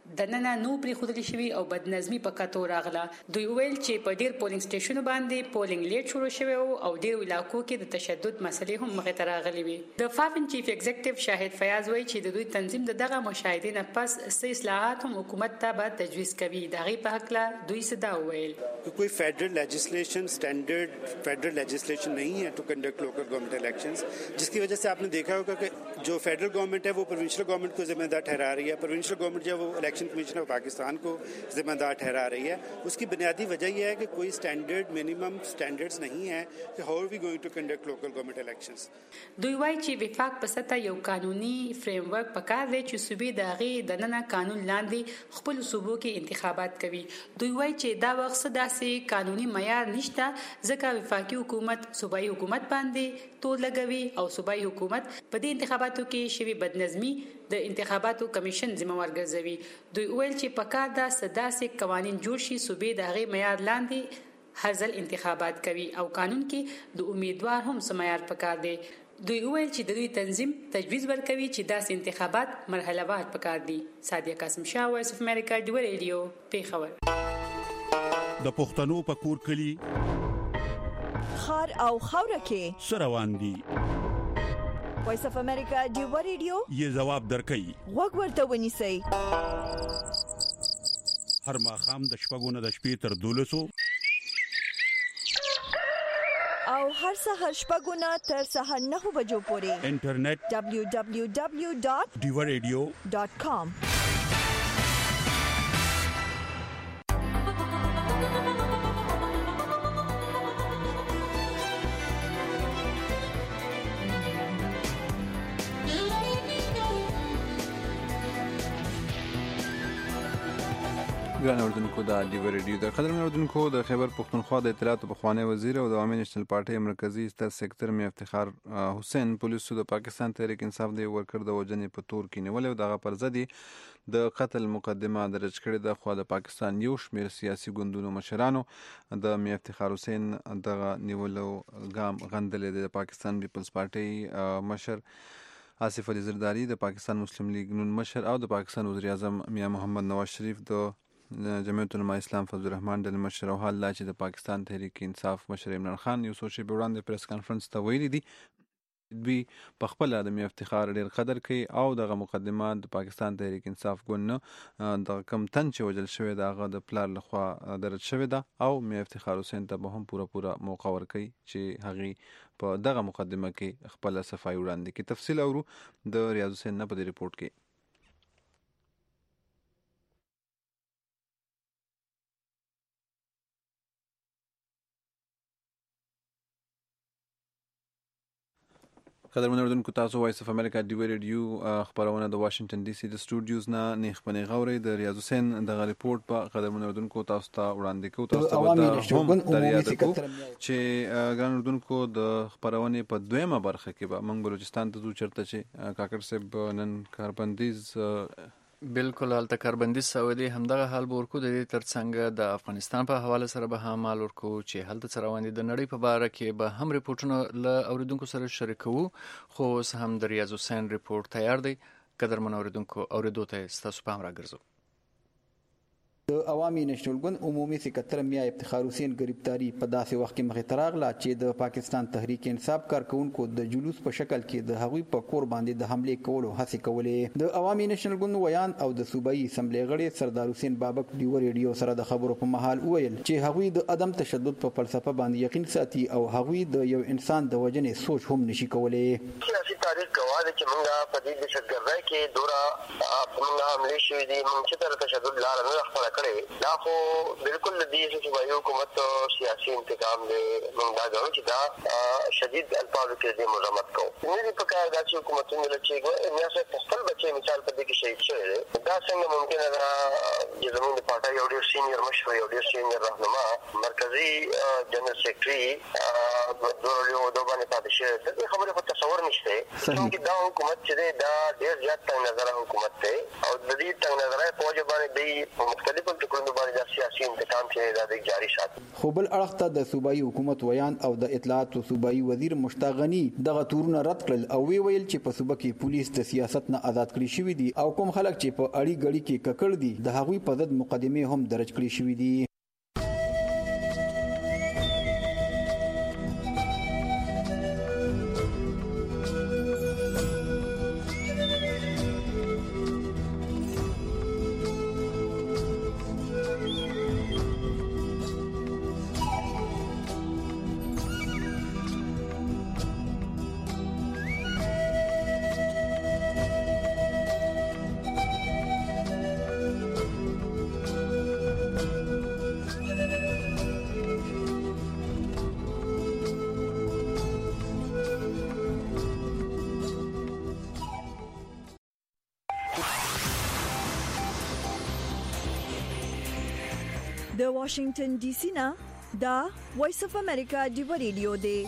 د نن نو پری خودلی شوی او بدنظمی په کتو راغله. دوی ویل چې په ډیر پولینګ سټیشن باندې پولینګ لیټ شروع شوی او ډیر علاقو کې د تشدد مسلې هم مخې ته راغلي وي. د فافن چیف ایگزیکټیو شاهد فیاض وایي چې د دوی تنظیم د دغه مشاهدې نه پس سې اصلاحات هم حکومت ته به تجویز کوي. دغه په حق لا دوی صدا ویل کوئی federal legislation standard federal legislation नहीं है to conduct local government elections, जिसकी वजह से आपने देखा होगा कि जो फेडरल गवर्नमेंट है वो प्रोविंशियल गवर्नमेंट को जिम्मेदार ठहरा रही है, प्रोविंशियल गवर्नमेंट जो वो इलेक्शन कमीशन ऑफ पाकिस्तान को जिम्मेदार ठहरा रही है. उसकी बुनियादी वजह यह है कि कोई स्टैंडर्ड मिनिमम स्टैंडर्ड्स नहीं है कि how are we going to conduct local government elections. دوی وایي چې وفاق په سطح یو قانوني فریم ورک پکار دی چې صوبې د هغې د ننه قانون لاندې خپل صوبو کې انتخابات کوي. دوی وایي چې دا وخت داسې قانوني معیار نشته ځکه وفاقي حکومت صوبایي حکومت باندې تور لګوي او صوبایي حکومت په دې انتخاباتو کې شوی بدنظمی د انتخاباتو کمیشن ذمہوار ګرځوي. دوی ویل چې پکار دا سداسې قوانين جوړ شي صوبې د هغې معیار لاندې هر ځل انتخابات کوي او قانون کې د امیدوار هم سمایار پکار دی. دوی ویل چې د دوی تنظیم تجویز ورکوي چې داسې انتخابات مرحله وار پکار دي. سادیه قاسم شاه، وایس اف امریکا، ډیو ریډیو، پیښور. د پښتنو په کور کلی خار او خوره کې سروان دي. وایس اف امریکا ډیو ریډیو یې جواب درکړي. وګ ورته ونیسئ. هر ماښام د شپږو نه د شپې تر دولسو او هر سحر شپږو نه تر سحر نهو بجو پورې انټرنیټ دبلیو دبلیو دبلیو ډاٹ ډیو ریډیو ډاٹ کام. ګران اوردونکو د ډیو ریډیو د قدرمن اوردونکو د خیبر پښتونخوا د اطلاعات او پخوانی وزیر او د عوامي نېشنل پارټي مرکزی ستر سکتر مې افتخار حسین پولیسو د پاکستان تحریک انصاف د ورکر د وجنې په تور کې نیول او دغه پر ضد د قتل مقدمه درج کړې ده. خو د پاکستان یو شمېر سیاسي ګوندونو مشرانو د مې افتخار حسین دغه نیولو ګام غندلې. د پاکستان پیپلز پارټي مشر آصف علي زرداری، د پاکستان مسلم لیگ نون مشر او د پاکستان وزیر اعظم میاں محمد نواز شریف، د جمعیت العلماء اسلام فضل الرحمن ډلې مشر او حال لا چې د پاکستان تحریک انصاف مشر عمران خان یو څو شېبې وړاندې پریس کانفرنس ته ویلي دي دوی په خپل د مې افتخار ډیر قدر کوي او دغه مقدمه د پاکستان تحریک انصاف ګوند نه د کم تن چې وجل شوی د هغه د پلار لخوا درج شوی ده او مې افتخار حسین ته به هم پوره پوره موقع ورکوي چې هغه په دغه مقدمه کې خپل صفای وړاندې کې. تفصیل اورو د ریاض حسین نه په دې ریپورت کې. قدرمن اوردونکو، تاسو وایس اف امریکا ډیو ریډیو خبرونه د واشنگټن ډي سي د سټوډیوز نه نیخ پنې غوري د ریاض حسین د ریپورت په قدرمن اوردونکو تاسو ته وړاندې کوو. تاسو ته هم دریا کو چې ګران اوردونکو د خبرونه په دویمه برخه کې به موږ بلوچستان ته ځو چرته چې کاکړ صاحب نن کاربندیز بالکل حالت کاربندیز سعودي همدغه حال ورکو د دې ترڅنګ د افغانستان په حواله سره به هم مال ورکو چې حالت سره روان دي د نړۍ په باره کې به هم ریپورتونه له اوریدونکو سره شریکو. خو هم د ریاض حسین ریپورت تیار دی. قدرمن اوریدونکو اوریدو ته ستاسو پام راګرځو. د عوامي نېشنل ګوند عمومي سکتر میاں افتخار حسین گرفتاری په داسې وخت کې مخې ته راغله چې د پاکستان تحریک انصاف کارکونکو د جلوس په شکل کې د هغوی په کور باندې د حمله کولو هڅې کولې. د عوامي نېشنل ګوند ویان او د صوبایي اسمبلی غړي سردار حسین بابک ډیو ریډیو سره د خبرو په مهال وویل چې هغوی د عدم تشدد په فلسفه باندې یقین ساتي او هغوی د یو انسان د وجنې سوچ هم نشي کولای. سیاسي تاریخ گواه ده چې موږ په دې دهشتګردۍ کې دوره موږ حملې شوې دي، موږ چې تر تشدد لاره نه خپله کړې. دا خو بالکل د دې صوبایي حکومت سیاسي انتقام دی. موږ دا ګڼو چې دا شدید الفاظو کې دې مذمت کوو. نه دي پکار دا چې حکومتونه چې میاں صاحب په خپل بچی مثال په دې کې شهید شوی دی. دا څنګه ممکنه ده چې زموږ د پارټۍ یو ډېر سینیر مشر، یو ډېر سینیر رهنما، مرکزي جنرال سیکرټري دوه یو دوه باندې پاتې شي څه خبره خو تصور نشته چې دا حکومت چې دا ډېر زیات تنګ نظر حکومت دی او د دې تنګ نظر په وجه باندې د مختلفو ټکرونو باندې د سیاسي انتقام چې دا جاری ساتي. خو بل اړخ ته د صوبایي حکومت ویان او د اطلاعات او صوبایي وزیر مشتاق غنی دغه تورونه رد کړل او وی ویل چې په صوبه کې پولیس د سیاست نه آزاد کړی شوی دي او کوم خلک چې په اړی غړي کې ککړ دي د هغوی په ضد مقدمه هم درج کړی شوی دي. د واشنگټن ډي سي نه دا وایس اف امریکا ډیو ریډیو دی.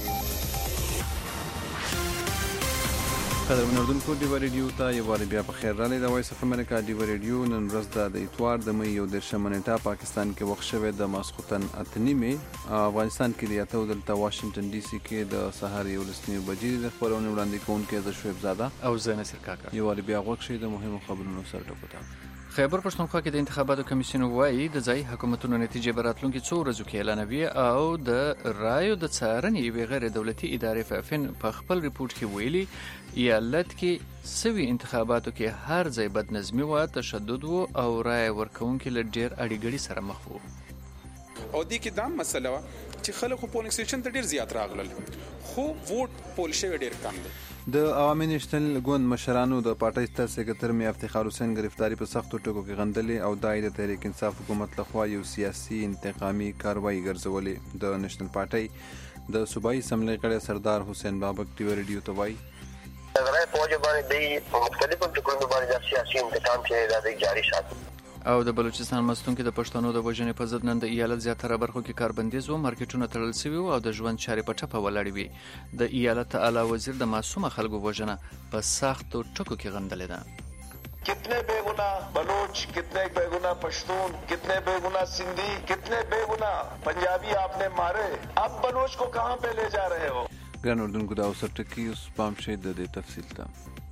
قدر منوردونکو ډیو ریډیو ته یو وار بیا په خیر راغلی. د وایس اف امریکا ډیو ریډیو نن ورځ د اتوار د مې یو دېرشمه نیټه پاکستان کې وخت شوی د ماسخوتن اته نیمې، افغانستان کې د اته دلته واشنگټن ډي سي کې د سهار یو لسنی بجې د خبرونې وړاندې کوونکی د شعیب زاده او زه نصر کاکا یو وار بیا غوښ شي د مهمو خبرونو سره ټکوتا. خیبر پښتونخوا کې د انتخاباتو کمیسیون وایي د ځای حکومتونو نتیجې به راتلونکي څو ورځو کې اعلانوي او د رایو د څارنې یوې غیر دولتي ادارې فافن په خپل ریپورت کې ویلي ایالت کې سوي انتخاباتو کې هر ځای بدنظمي و، تشدد و او رای ورکوونکي له ډېر اړیګړي سره مخ وو. او دې کې دا مسله چې خلکو پولینګ سټیشن ته ډېر زیات راغلل خو ووټ پول شوی ډېر کم دی. د عوامي نېشنل ګوند مشرانو د پارټۍ ستر سکرټر میا افتخار حسین گرفتاری په سختو ټکو کې غندلې او دای د تحریک انصاف حکومت لخوا یو سیاسي انتقامي کاروایی ګرځولې. د نېشنل پارټۍ د صوبایي اسمبلی غړی سردار حسین بابک ټي وی ریډیو ته وایي نظرای په وجه باندې د مختلفو ټکرونو باندې د سیاسي انتقام چې دا جاری ساتي. او د بلوچستان مستون کې د پښتنو د وژنې په ضد نن د ایالت زیاتره برخو کې کاربندیز و، مارکیټونه تړل شوي او د ژوند چارې په ټپه ولاړې وي. د ایالت اعلی وزیر د معصومه خلکو وژنه په سختو ټکو کې غندلې ده. कितने बेगुनाह बलोच, कितने बेगुनाह पश्तून, कितने बेगुनाह सिंधी, कितने बेगुनाह पंजाबी आपने मारे. अब बलोच को कहां पे ले जा रहे हो? ګران اردوونکو دا اوس ټکی اوس پام شي د دې تفصیل ته.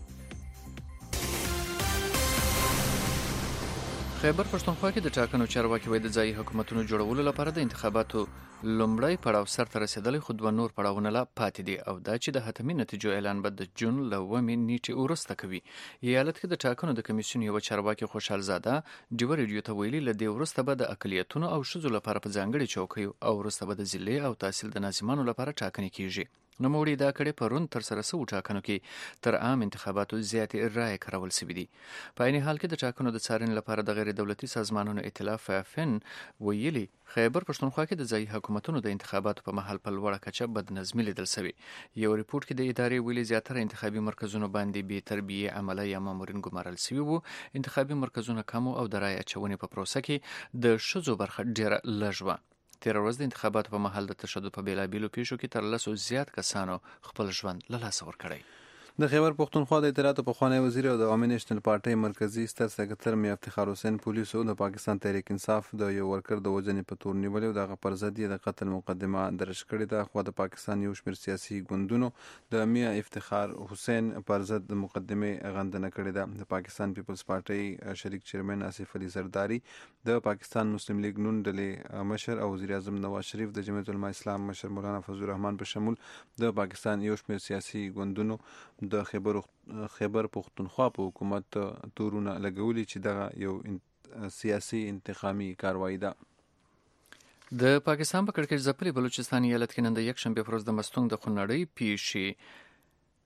خیبر پښتونخوا کې د ټاکنو چارواکي وایي د ځایي حکومتونو جوړولو لپاره د انتخاباتو لومړی پړاو سرته رسیدلی، خو دوه نور پړاوونه لا پاتې دي او دا چې د حتمي نتیجو اعلان به د جون له اوومې نیټې وروسته کوي. ایالت کې د ټاکنو د کمیسیون یوه چارواکي خوشحال زاده ډیوه ریډیو ته ویلي له دې وروسته به د اقلیتونو او ښځو لپاره په ځانګړي چوکیو او وروسته به د ضلعې او تحصیل د ناظمانو لپاره ټاکنې کیږي. نوموړي دا کړې پرون تر سره سوو ټاکنو کې تر عام انتخاباتو زیاتې رایې کارول سوي دي. په عین حال کې د ټاکنو د څارنې لپاره د غیر دولتي سازمانونو ائتلاف فافن ویلي خیبر پښتونخوا کې د ځایي حکومتونو د انتخاباتو په مهال په لوړه کچه بدنظمي لیدل سوي. یو ریپورت کې د ادارې ویلي زیاتره انتخابي مرکزونو باندې بې تربیې عمله یا مامورین ګمارل سوي وو. انتخابي مرکزونه کم او د رایې اچونې په پروسه کې د ښځو برخه ډیره لږ وه. تېره ورځ د انتخاباتو په مهال د تشدد په بېلابېلو پیښو کې تر لسو زیات کسانو خپل ژوند له لاسه ورکړی. د خیبر پښتونخوا د اطلاعاتو پخوانی وزیر او د عوامي نېشنل پارټۍ مرکزي ستر سکرټر میا افتخار حسین پولیسو د پاکستان تحریک انصاف د یو ورکر د وژنې په تور نیولې او دغه پر ضد یې د قتل مقدمه درج کړې ده. خو د پاکستان یو شمېر سیاسي ګوندونو د میا افتخار حسین پر ضد د مقدمې غندنه کړې ده. د پاکستان پیپلز پارټۍ شریک چیرمن آصف علي زرداری، د پاکستان مسلم لیگ نون ډلې مشر او وزیر اعظم نواز شریف، د جمعیت العلماء اسلام مشر مولانا فضل الرحمن په شمول د پاکستان یو شمېر سیاسي ګوندونو د خیبر خیبر پښتونخوا په حکومت تورونه لګولي چې دغه یو سیاسي انتقامي کاروایی ده. د پاکستان په کړکېچ ځپلي بلوچستان ایالت کې نن د یکشنبې په ورځ د مستونګ د خونړۍ پیښې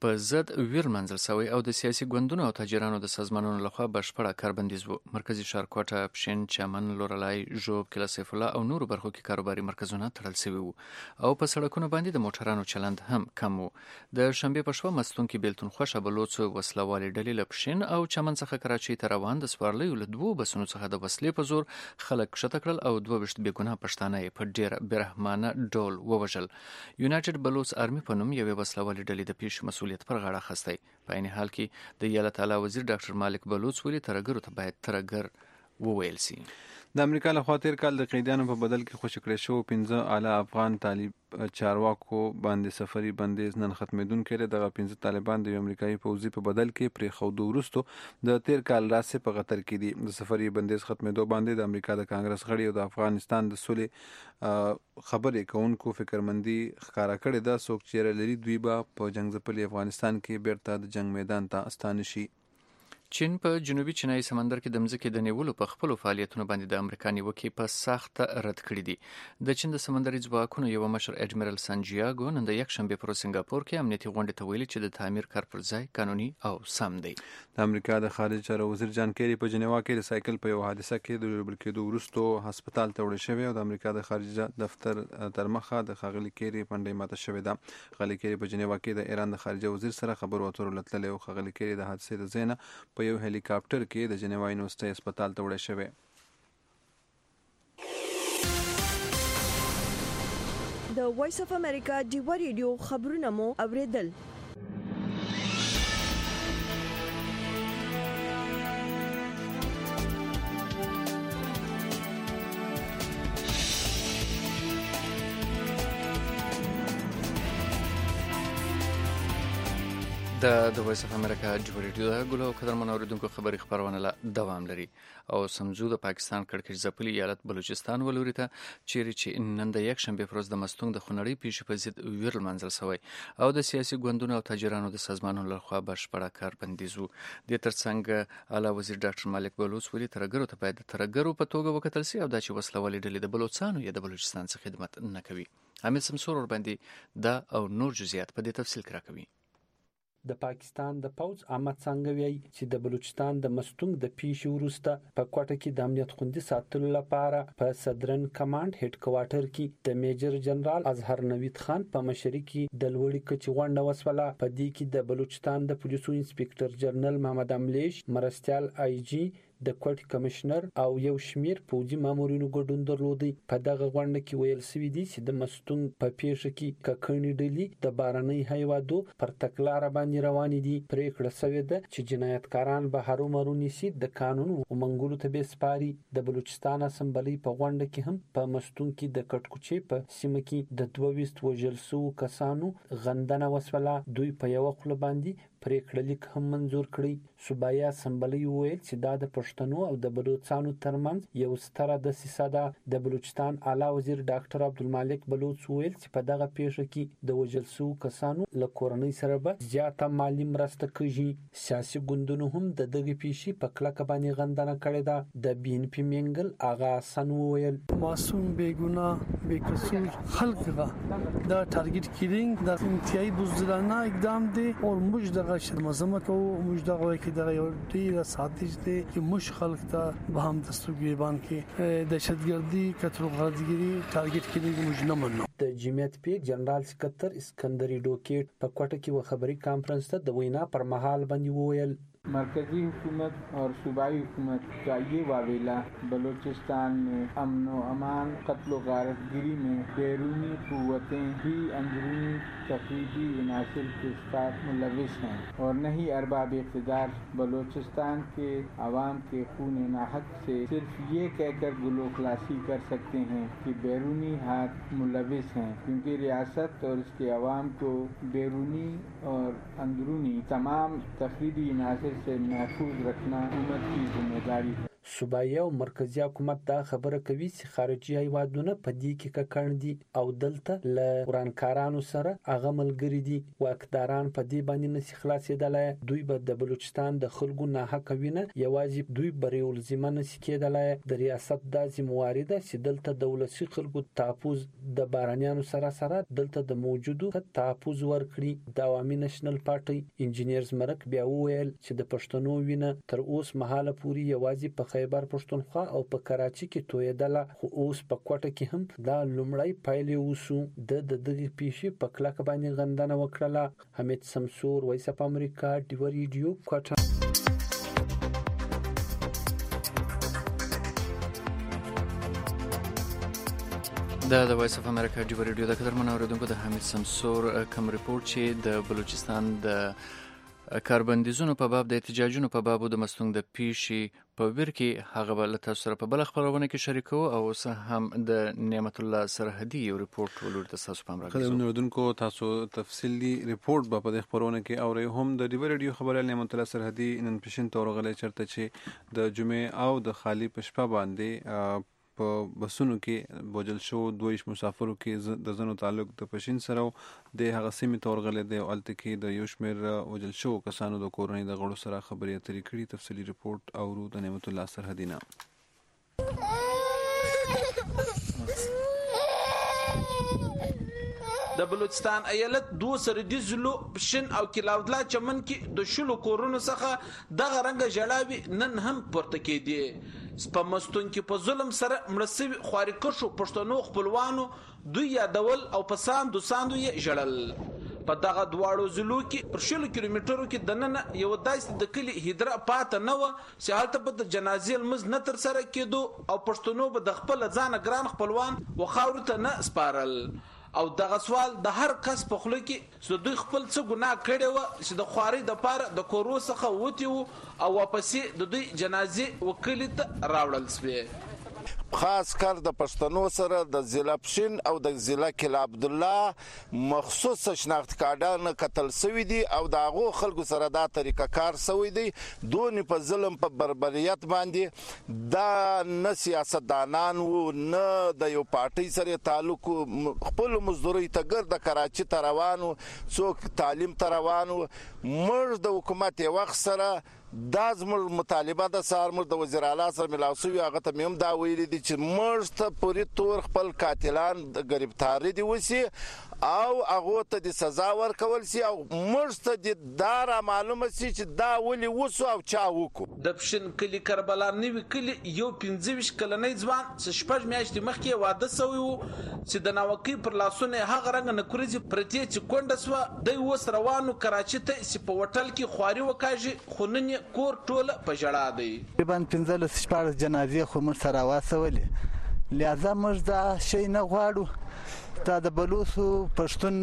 په ضد ویر منځل شوی او د سیاسي ګوندونو او تاجرانو د سازمانونو لخوا بشپړه کاربندیز وو. مرکزی ښارکوټه، پښین، چمن، لورلای، ژوب، کلا سیف الله او نورو برخو کې کاروباري مرکزونه تړل شوي وو او په سړکونو باندې د موټرانو چلند هم کم وو. د شنبې په شپه مستونکي بیلتون خوښه بلوڅو وسلوالې ډلې له پښین او چمن څخه کراچۍ ته روان د سوارلیو له دوو بسونو څخه د وسلې په زور خلک کښته کړل او دوه ویشت بېګناه پښتانه یې په ډېر برحمانه ډول ووژل. یونایټډ بلوڅ آرمي په نوم یوې وسلوالې ډلې د پیښې مسؤلیت پر غاړه اخیستی. په عین حال کې د ایالت اعلی وزیر ډاکټر مالک بلوڅ ویلي ترهګرو ته باید ترهګر وویل سي. د امریکا له خوا تیر کال د قیدیانو په بدل کې خوشي کړی شو پنځه اعلی افغان طالب چارواکو باندې سفري بندیز نن ختمېدونکی دی. دغه پنځه طالبان د یو امریکایي پوځي په بدل کې پرېښودو وروسته د تیر کال راسې په خطر کې دي. د سفري بندیز ختمېدو باندې د امریکا د کانګرس غړي او د افغانستان د سولې خبرې کوونکو فکرمندي ښکاره کړې ده. څوک چې لري دوی به په جنګ ځپلي افغانستان کې بیرته د جنګ میدان ته ستانه شي. چین په جنوبي چینایي سمندر کې د مځکې د نیولو په خپلو فعالیتونو باندې د امریکا نیوکې په سخته رد کړې دي. د چین د سمندري ځواکونو یو مشر اډمیرل سانجیاګو نن د یکشنبې پر سنگاپور کې امنیتي غونډې ته ویلي چې د تعمیر کار پر ځای قانوني او سم دی. د امریکا د خارجه چارو وزیر جان کیری په جنیوا کې د سایکل په یو حادثه کې د ژوبل کېدو وروسته هسپتال ته وړل شوی او د امریکا د خارجه دفتر تر مخه د ښاغلي کیری پنډۍ ماته شوې ده. ښاغلي کیری په جنیوا کې د ایران د خارجه وزیر سره خبرو اترو لتللی او ښاغلي کیری د حادثې د ځای نه په یو هلیکاپټر کې د جنیوا یونیورسيټي هسپتال ته وړل شوی. د وایس اف امریکا ډیوا ریډیو خبرونه مو اوریدل. د د وایس اف امریکا ډیوا ریډیو د ګلو قدرمن اوریدونکو خبري خبرونه لا دوام لري او سمزو د پاکستان کړکېچ ځپلي ایالت بلوچستان ولوري ته چیرې چې نن د یک شنبه پروز د مستونګ د خنړی پیښې په ضد ویرل منځل شوی او د سیاسي ګوندونو او تاجرانو د سازمانونو لخوا بشپړه کاربندیز وو. د ترڅنګ اعلی وزیر ډاکټر مالک بلوڅ ویلي ترهګرو ته باید ترهګرو په توګه وکتل شي او دا چې وسلوالې ډلې د بلوچستان یا د بلوچستان څخه خدمت نه کوي. حمید سمسور ور باندې دا او نور جزئیات په دې تفصیل کې راکوي. د پاکستان د پوز احمد څنګه چې د بلوچستان د مستونګ د پیښې وروسته په کوټه کې د امنیت خوندي ساتلو لپاره په صدرن کمانډ هډ کوارټر کې د میجر جنرال اظهر نوید خان په مشرۍ کې د لوړی کچې غونډه وسوله. په دې کې د بلوچستان د پولیسو انسپکټر جنرال محمد املیش، مرستيال آی جی د کوټ کمشنر او یو شمیر پوځي مامورینو ګډون درلودي. په دغه غونډه کې ویل شوی دی چې د مستونګ په پیښه کې ککړنی ډلې د بارنۍ هیوادو پر تکلار باندې روان دي. پریکړه شوې ده چې جنایتکاران به هرو مرو نسی د قانون او منګولو ته به سپاري. د بلوچستان اسمبلی په غونډه کې هم په مستونګ کې د کټکوچې په سیمه کې د دوه ویشت وژل شوو کسانو غندنه وسوله. دوی په یو خپل باندې پریکړه لیک هم منزور کړی. صوبایي اسمبلی ویل چې دا د پښتنو او د بلوچستانو ترمنځ یو ستره دسیسه ده. د بلوچستان اعلی وزیر ډاکټر عبدالمالک بلوچ ویل چې په دغه پیښه کې د وژل شوو کسانو له کورنۍ سره به زیاته مالی مرسته کیږي. سیاسي ګوندونو هم د دغه پیښې په کلکه باندې غندنه کړې ده. د بي ان پی منګل آغا حسن ویل معصوم بیگناه بیکسور خلق را دا تارگت کیدینگ در انتهایی بزدلانه اقدام دی اور موږ دغه مزمت او موږ دغه کې دغه یو ډیره ساتج دی چې موږ خلق ته به هم دستګریبان کې دهشتګردي کترغردګری تارگت کیدینگ موږ نه منو. د جمعیت پیر جنرال سکرټر اسکندری ډوکیټ په کوټه کې و خبري کانفرنس ته د وینا پر مهال باندې وویل مرکزی حکومت اور صوبائی حکومت کا یہ واویلا بلوچستان میں امن و امان قتل و غارت گری میں بیرونی قوتیں بھی اندرونی تقریبی عناصر کے ساتھ ملوث ہیں اور نہ ہی ارباب اقتدار بلوچستان کے عوام کے خون ناحق سے صرف یہ کہہ کر گلو خلاصی کر سکتے ہیں کہ بیرونی ہاتھ ملوث ہیں، کیونکہ ریاست اور اس کے عوام کو بیرونی اور اندرونی تمام تقریبی عناصر سے محفوظ رکھنا حکومت کی ذمہ داری ہے. صوبایي او مرکزی حکومت دا خبره کوي چې خارجي هیوادونه په دې کې ککړ دي او دلته له ورانکارانو سره هغه ملګري دي. واکداران په دې باندې نشي خلاصېدلای. دوی به د بلوچستان د خلکو ناحقه وینه یوازې دوی بریول ذمه نشي کېدلای. د ریاست دا ذمہواری ده چې دلته د ولسي خلکو تحفظ د بارانیانو سره سره دلته د موجودو تحفظ ورکړي. د عوامي نېشنل پارټي انجینیر زمرک بیا وویل چې د پښتنو وینه تر اوس مهاله پورې یوازې په خیبر پښتونخوا او په کراچي کې تویدله، خو اوس په کوټه کې هم دا لومړی پایلې وسو. د دغه پیښې په کلکه باندې غندنه وکړه. حمید سمسور، وایس اف امریکا، ډیو ریډیو، کوټه. دا د وایس اف امریکا ډیو ریډیو د قدرمن اوریدونکو د حمید سمسور کوم ریپورت چې د بلوچستان د کاربندیزونو په باب د احتجاجونو په باب د مستونګ د پیښې په ویر کې هغه بل تاسو سره په بل خبرونه کې شریکو او اوس هم د نعمت الله سرحدي یو ریپورت ولور د تاسو په امر راځي. اوریدونکو تاسو تفصیلی ریپورت په دې خبرونه کې او هم د ډیو ریډیو خبره نعمت الله سرحدي نن پښین تور غلې چرته چې د جمعې او د خالی پشپا باندې په بسونو کې بوجل شو دویش مسافرو کې د زنو تعلق د پښین سره د هغه سیمې تور غلې د الته کې د یو شمېر وجل شو کسانو د کورنۍ د غړو سره خبرې اترې کړي. تفصیلی ریپورت او د نعمت الله سرحدینا. د بلوچستان ایالت دو سردي زلو پښین او کلاودلا چمن کې د شلو کورونو څخه دغه رنګ جړاوي نن هم پورته کېدي. سپمستون کې په ظلم سره مړسوي خوارکشو پښتنو خپلوانو دوی یادول او په ساندو ساندو یې جړل. په دغه دواړو ضلعو کې پر شلو کیلومترو کې دننه یو داسې د کلی هدره پاته نه و چې هلته به د جنازې لمز نه تر سره کېدو او پښتنو به د خپل ځان ګران خپلوان و خاورو ته نه سپارل. او دغه سوال د هر کس په خوله کې چې دوی خپل څه ګناه کړی و چې د خواري د پاره د کورو څخه وتی وو او واپسې د دوی جنازې وکړي ته راوړل شوې. خاص کر د پښتنو سره د ضلع پښین او د ضلع کلا عبد الله مخصوص شناخت کارډان قتل سوي دي او د هغو خلکو سره دا طریقه کار سوي دي. دونی په ظلم په بربریت باندې دا نه سیاستدانان وو نه د یو پارټي سره تعلق خپل مزدوري ته ګرد کراچي ته روانو څوک تعلیم ته روانو. مرز د حکومت وخت سره دا زموږ مطالبه د سارمر د وزیر اعلی سره ملاوسوي هغه ته مهم دا ویلي دي چې مرز ته پوری تور خپل قاتلان د گرفتاری دي وسی او هغه ته د سزا ورکول سي او مرز ته د دار معلومه سي چې دا ولي وسو او چا وکړو. د پښین کلی کربلا نیوي کلی یو پنځه ویشت کلنۍ ځوان چې شپږ میاشتې مخکې واده سوی وو چې د ناوکي پر لاسونه هغه رنګ نکوريزي پرتې چې کونډه سو د وس روانو کراچي ته سی په وټل کې خواري وکاږي خونن کور ټوله په جړا دی. تقریبا پنځه شپږ جنازې خو موږ سره واسولې لہذا موږ دا شی نه غواړو. دا د بلوڅو پښتون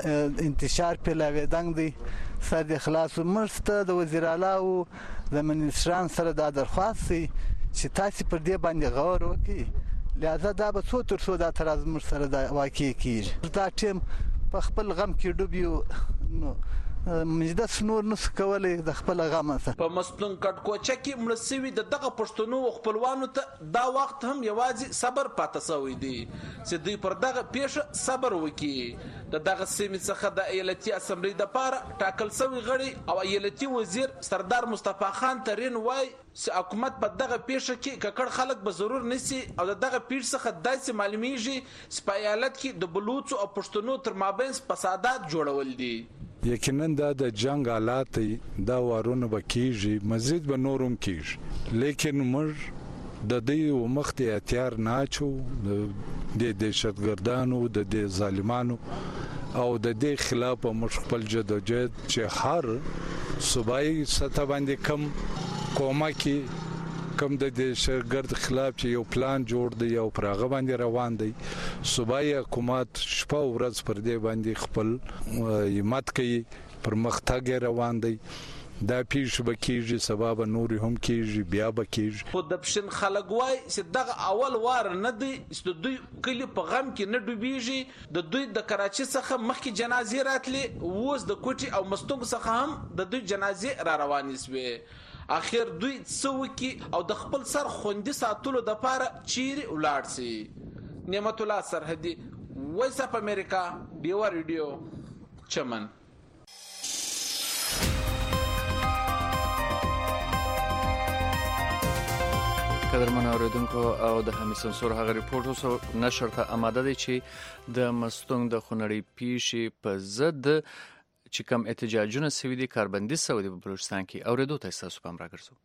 انتشار په لاویدنګ دی سر د خلاص موږ ته د وزیر اعلی او د منیستران سره دا درخواست دی چې تاسو پر دې باندې غور وکړئ. لہذا دا به څو تر څو دا تر موږ سره دا واقع کیږي. دا ټیم په خپل غم کې ډوب یو مجدس نور نس کولای د خپل غم سره. په مستون کټکوچه کې مړسوي د دغه پښتنو خپلوانو ته دا وخت هم یوازې صبر پاتې سوی دی چې دوی پر دغه پیښه صبر وکړي. د دغه سیمې څخه د ایالتي اسمبلی د پاره ټاکل سوی غړي او ایالتي وزیر سردار مصطفی خان ترين وای چې حکومت په دغه پیښه کې ککړ خلک به ضرور نسی او دغه پیښه څخه داسې معلومیږي چې په ایالت کې د بلوڅو او پښتنو تر مابین فسادات جوړول دي. یقینا دا د جنگ حالات دا وارونه بکیږي مزید به نورم کیږي لیکن موږ د دې ومخت احتیاط نه چو د دهشتګردانو د دې ظالمانو او د دې خلاف موږ خپل جدوجہد چې هر صوبایي سطح باندې کم کومه کې کم د دهشتګرد خلاف چې یو پلان جوړ دی او پرغه باندې روان دی. صوبایي حکومت شپه ورځ پر دې باندې خپل همت کوي پر مختګ روان دی. دا پیښ بکیږي سبب نور هم کیږي بیا بکیږي. خو د پښین خلک وای چې دغه اول وار نه دی چې دوی کلی په غم کې نه ډوبېږي. د دوی د کراچي څخه مخکې جنازې راتلې اوس د کوټي او مستونګ څخه هم د دوی جنازې را روانې سوې اخر دوی څه وکي او د خپل سر خوندي ساتلو دپاره چیرې ولاړ سي. نعمت الله سرحدي، وایس اف امریکا، ډیوا ریډیو، چمن. قدرمن اوریدونکو او د همي سنسور هغه ریپورت اوس نشر ته آماده دی چې د مستونګ د خونړۍ پیښې په ضد چې کوم احتجاجونه سوي دي کاربندي سوي دي په بلوچستان کې، اوریدو ته ستاسو پام راګرځو.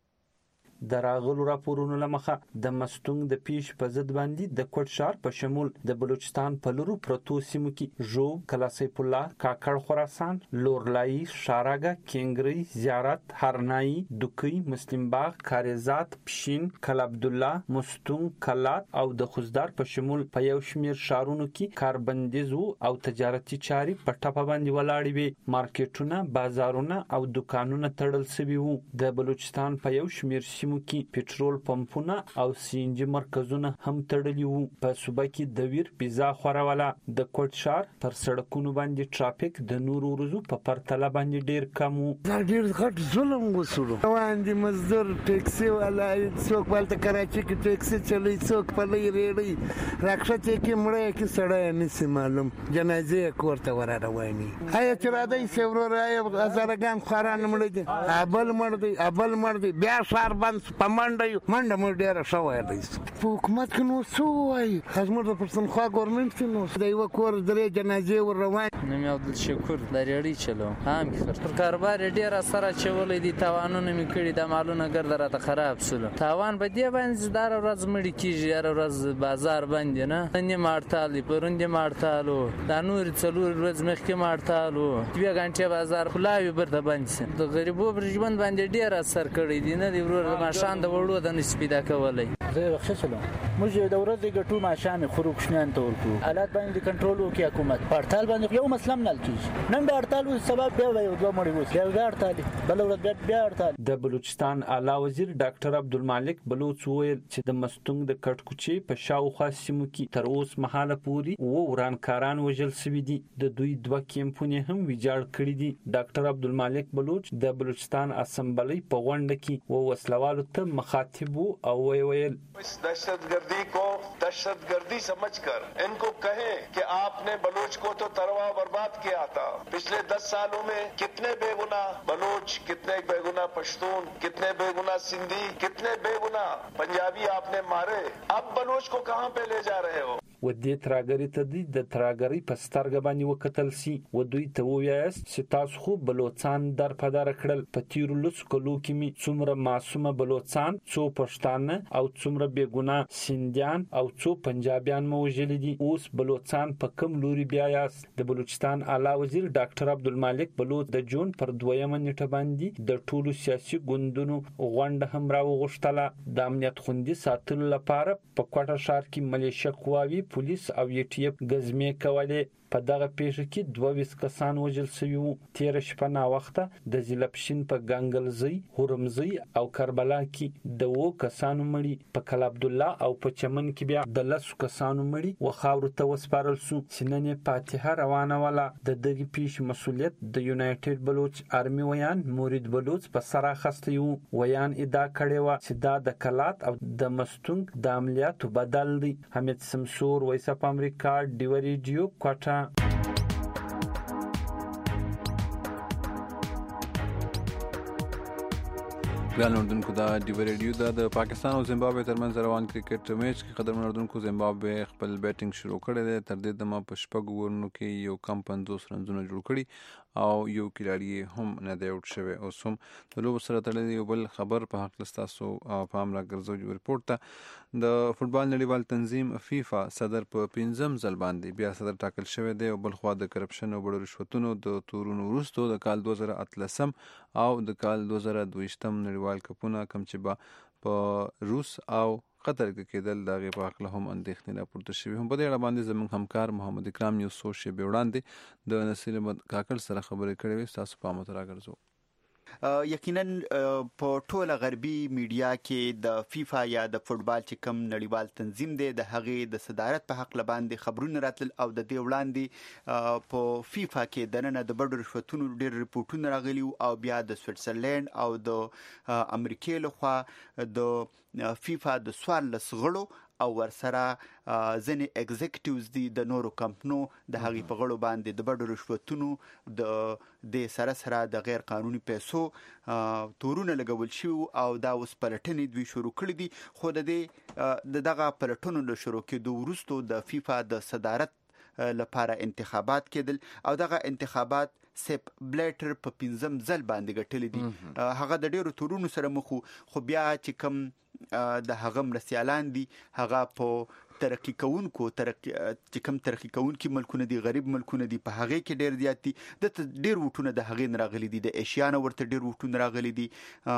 د راغلو راپورونو لمخه د مستونګ د پیش په ضد باندې د کوټ ښار په شمول د بلوچستان په لورو پروتو سیمو کې جو، کلا سیف الله، کاکړ خراسان، لورلای، شارګه، کینګری، زیارت، هرنای، دوکي، مسلم باغ، کاریزات، پشین، کلا عبد الله، مستونګ، کلات او د خوزدار په شمول په یو شمیر شارونو کې کاربندیزو او تجارتي چاري په ټاپه باندې ولاړې وي. مارکیټونه، بازارونه او دکانونه تړل شوي وو. د بلوچستان په یو شمیر سیمو کې پېټرول پمپونه او سی ان جی مرکزونه هم تړلي وو. په صوبه کې د ویر پیزا خوروله. د کوټ ښار پر سړکونو باندې ټرافیک د نورو ورځو په پرتله باندې ډیر کم وو. دا ډیر غټ ظلم وسلو. روان دي مزدور ټیکسي والا، څوک ولته کراچي کې ټیکسي چلی، څوک په لې ریړي راکښته کې مړې کې سړی نسی معلوم، جنازې کوړته ور رواني. آیا چې را دی سیورو راي هزارګان خوران مړ دي، ابل مړ دي، ابل مړ دي، بیا شهر باندې پمنډه یو منډه مو ډیره شوې ده. په حکومت کې نو څه وایي؟ زموږ د پښتونخوا ګورنمنت کې نو د یو کور درې جنازې ور روان. نوم عبدالشکور د ریړی چلو هم کې پر کاروبار ډیر اثر چولې دي. تاوانونه مې کړي، د مالونه ګرد راته خراب شول. تاوان به دی باندې دار ورځ مړی کیږي، هر ورځ بازار بند نه نیم اړتالي پروند مارتالو د نور څلور ورځ مخکې مارتالو بیا غنټه بازار خلاوي برته بند سي. د غریبو پر ژوند باندې ډیر اثر کړی دي. نه دی ورور ماشان د وړو د نسبیدا کولای. زه وخښلم موږ د ورځې ګټو ماشان خروج شنان تور کو حالات باندې کنټرول وکي حکومت. پړتال باندې یو مسلم نل کیږي. نن د اړتالو سبب بیا یو دوه مړي وس بیا د اړتالي بل ورځ بیا اړتال. د بلوچستان اعلی وزیر ډاکټر عبدالمالک بلوچ وویل چې د مستونګ د کټکوچي په شاوخوا سیمو کې تر اوس مهاله پوري و ورانکاران وژل شوي دي. د دوی دوه کیمپونه هم ویجاړ کړي دي. ډاکټر عبدالمالک بلوچ د بلوچستان اسمبلی په غونډه کې و وسلوالو ته مخاطب او ویل इस दहशतगर्दी को दहशतगर्दी समझकर इनको कहें कि आपने बलूच को तो तरवा बर्बाद किया था. पिछले दस सालों में कितने बेगुनाह बलूच, कितने बेगुनाह पश्तून, कितने बेगुनाह सिंधी, कितने बेगुनाह पंजाबी आपने मारे. अब बलूच को कहां पे ले जा रहे हो? و دې تراګری ته د تراګری په سترګ باندې وکتل سي. و دوی ته وایاست چې تاسو خو بلوچستان در په دار کړل. په تیر لس کلو کې می څومره معصومه بلوچستان، څو پښتانه او څومره بېګناه سیندیان او څو پنجابیان مو وژلي دي. اوس بلوچستان په کوم لوري بیا یاست؟ د بلوچستان اعلی وزیر ډاکټر عبدالمالک بلوچ د جون پر دویمه نیټه باندې د ټولو سیاسي ګوندونو غونډه هم راوغوښتله. د امنیت خوندي ساتلو لپاره په کوټه ښار کې ملیشه قواوي، پولیس او ای ټي اف غزمې کولې. په دغه پیښه کې دوه ویس کسان وژل شوي وو. تیر شپه نا وخته د زیلپشین په ګنګلزی، هرمزی او کربلا کې د وو کسانو مړي، په کلا عبد الله او په چمن کې بیا د لسو کسانو مړي و خاورو ته وسپارل شو. سنن فاتحه روانه ولا. د دغه پیښې مسولیت د یونایټډ بلوچ آرمي ویان مورید بلوچ په سر اخیستی وو. ویان ادعا کړې و چې دا د کلات او د مستونګ د عملیاتو بدل دی. حمید سمسور، وایس اف امریکا، ډیوا ریډیو، کوټه. ګران اوردونکو دا ډیوا ریډیو دا د پاکستان او زیمبابوې ترمنځ روان کرکټ میچ کې قدرمن اوردونکو زیمبابوې خپل بیټینګ شروع کړی دی. تر دې دمه په شپږو اورونو کې یو کم پنځوس رنزونه جوړ کړي او یو کلاړي هم نه دی اوټ شوی. اوس هم د لوبو سره تړلی یو بل خبر په هکله ستاسو پام راګرځو ریپورټ ته. د فوټبال نړیوال تنظیم فیفا صدر په پنځم ځل باندې بیا صدر ټاکل شوی دی. او بل خوا د کرپشن او بډو رشوتونو د تورونو وروسته د کال دوه زره اتلسم او د کال دوه زره دویشتم نړیوال کپونه کوم چې به په روس او قطر کې کېدل د هغې په هکله هم اندېښنې راپورته شوي. هم په دې اړه باندې زموږ همکار محمد اکرام یو څو شېبې وړاندې د نصیر احمد کاکړ سره خبرې کړې وې. ستاسو پام ته راګرځو. یقینا په ټوله غربي میډیا کې د فیفا یا د فوتبال چې کوم نړیوال تنظیم دی د هغې د صدارت په حق لباندې خبرونه راتلل او د دې وړاندې په فیفا کې دننه د بډو رشوتونو ډېر ریپورټونه راغلي او بیا د سویټزرلینډ او د امریکې لخوا د فیفا د څوارلس غړو او ورسره ځینې اګزیکټیوز دي د نورو کمپنو د هغې په غړو باندې د بډو رشوتونو د دې سره سره د غیر قانوني پیسو تورونه لګول شوي او دا اوس پلټنې دوی شروع کړي دي. خو د دې د دغه پلټنو له شروع کېدو وروستو د فیفا د صدارت لپاره انتخابات کېدل او دغه انتخابات سیپ بلیټر په پنځم ځل باندې ګټلې دي. هغه د ډېرو تورونو سره مخ خو بیا چې کوم د هغه مرستیالان دي هغه په ترقی کوونکو ترقی چې کوم ترقی کوونکي ملکونه دي غریب ملکونه دي په هغه کې ډېر زیات دي د ډېر وټونه د هغې نه راغلي دي د ایشیا نه ورته ډېر وټونه راغلي دي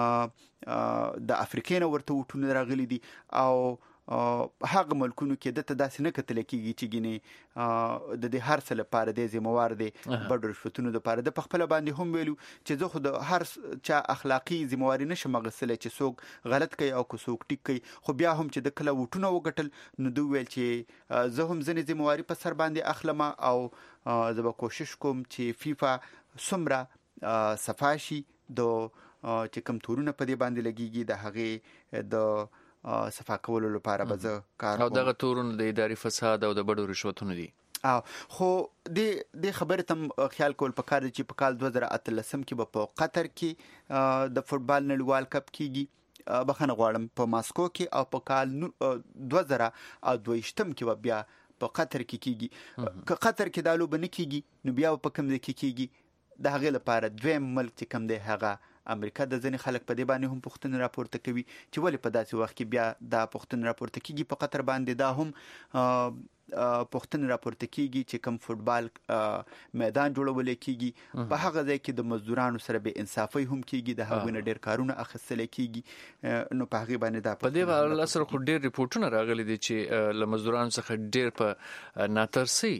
د افریقې نه ورته وټونه راغلي دي او هغه ملکونو کې دته داسې نه کتل کېږي چې ګینه د دې هر څه لپاره د ذمہوار دي بډو رشوتونو لپاره د خپل باندې هم ویلو چې زه خو د هر چا اخلاقی ذمہواری نشم غسلې چې څوک غلط کوي او کو څوک ټیک کوي خو بیا هم چې د کله وټونه وګټل نو دوی ویل چې زه هم ځنې ذمہواری په سر باندې اخلم او زه به کوشش کوم چې فیفا څومره صفاشي د چې کوم تورونه په دې باندې لګيږي د هغې د صفا کولو لپاره به زه کار کوم. او دغه تورونه د اداري فساد او د بډو رشوتونو دي. او خو د د خبرې تم خیال کول پکار چې په کال دوه زره اتلسم کې به په قطر کې د فوتبال نړیوال کپ کېږي بخښنه غواړم په ماسکو کې او په کال دوه زره او دویشتم کې به بیا په قطر کې کېږي. که قطر کې دا لوبه نه کېږي نو بیا په کوم ځای کې کېږي د هغې لپاره دویم ملک چې کوم دی هغه امریکا. د ځینې خلک په دې باندې هم پوښتنه راپورته کوي چې ولې په داسې وخت کې بیا دا پوښتنه راپورته کېږي په قطر باندې. دا هم پوښتنه راپورته کېږي چې کوم فوتبال میدان جوړولی کېږي په هغه ځای کې د مزدورانو سره بې انصافۍ هم کېږي د هغوی نه ډېر کارونه اخیستلی کېږي نو په هغې باندې دا په دې اړه سره خو ډېر ریپورټونه راغلي دي چې له مزدورانو څخه ډېر په ناترسۍ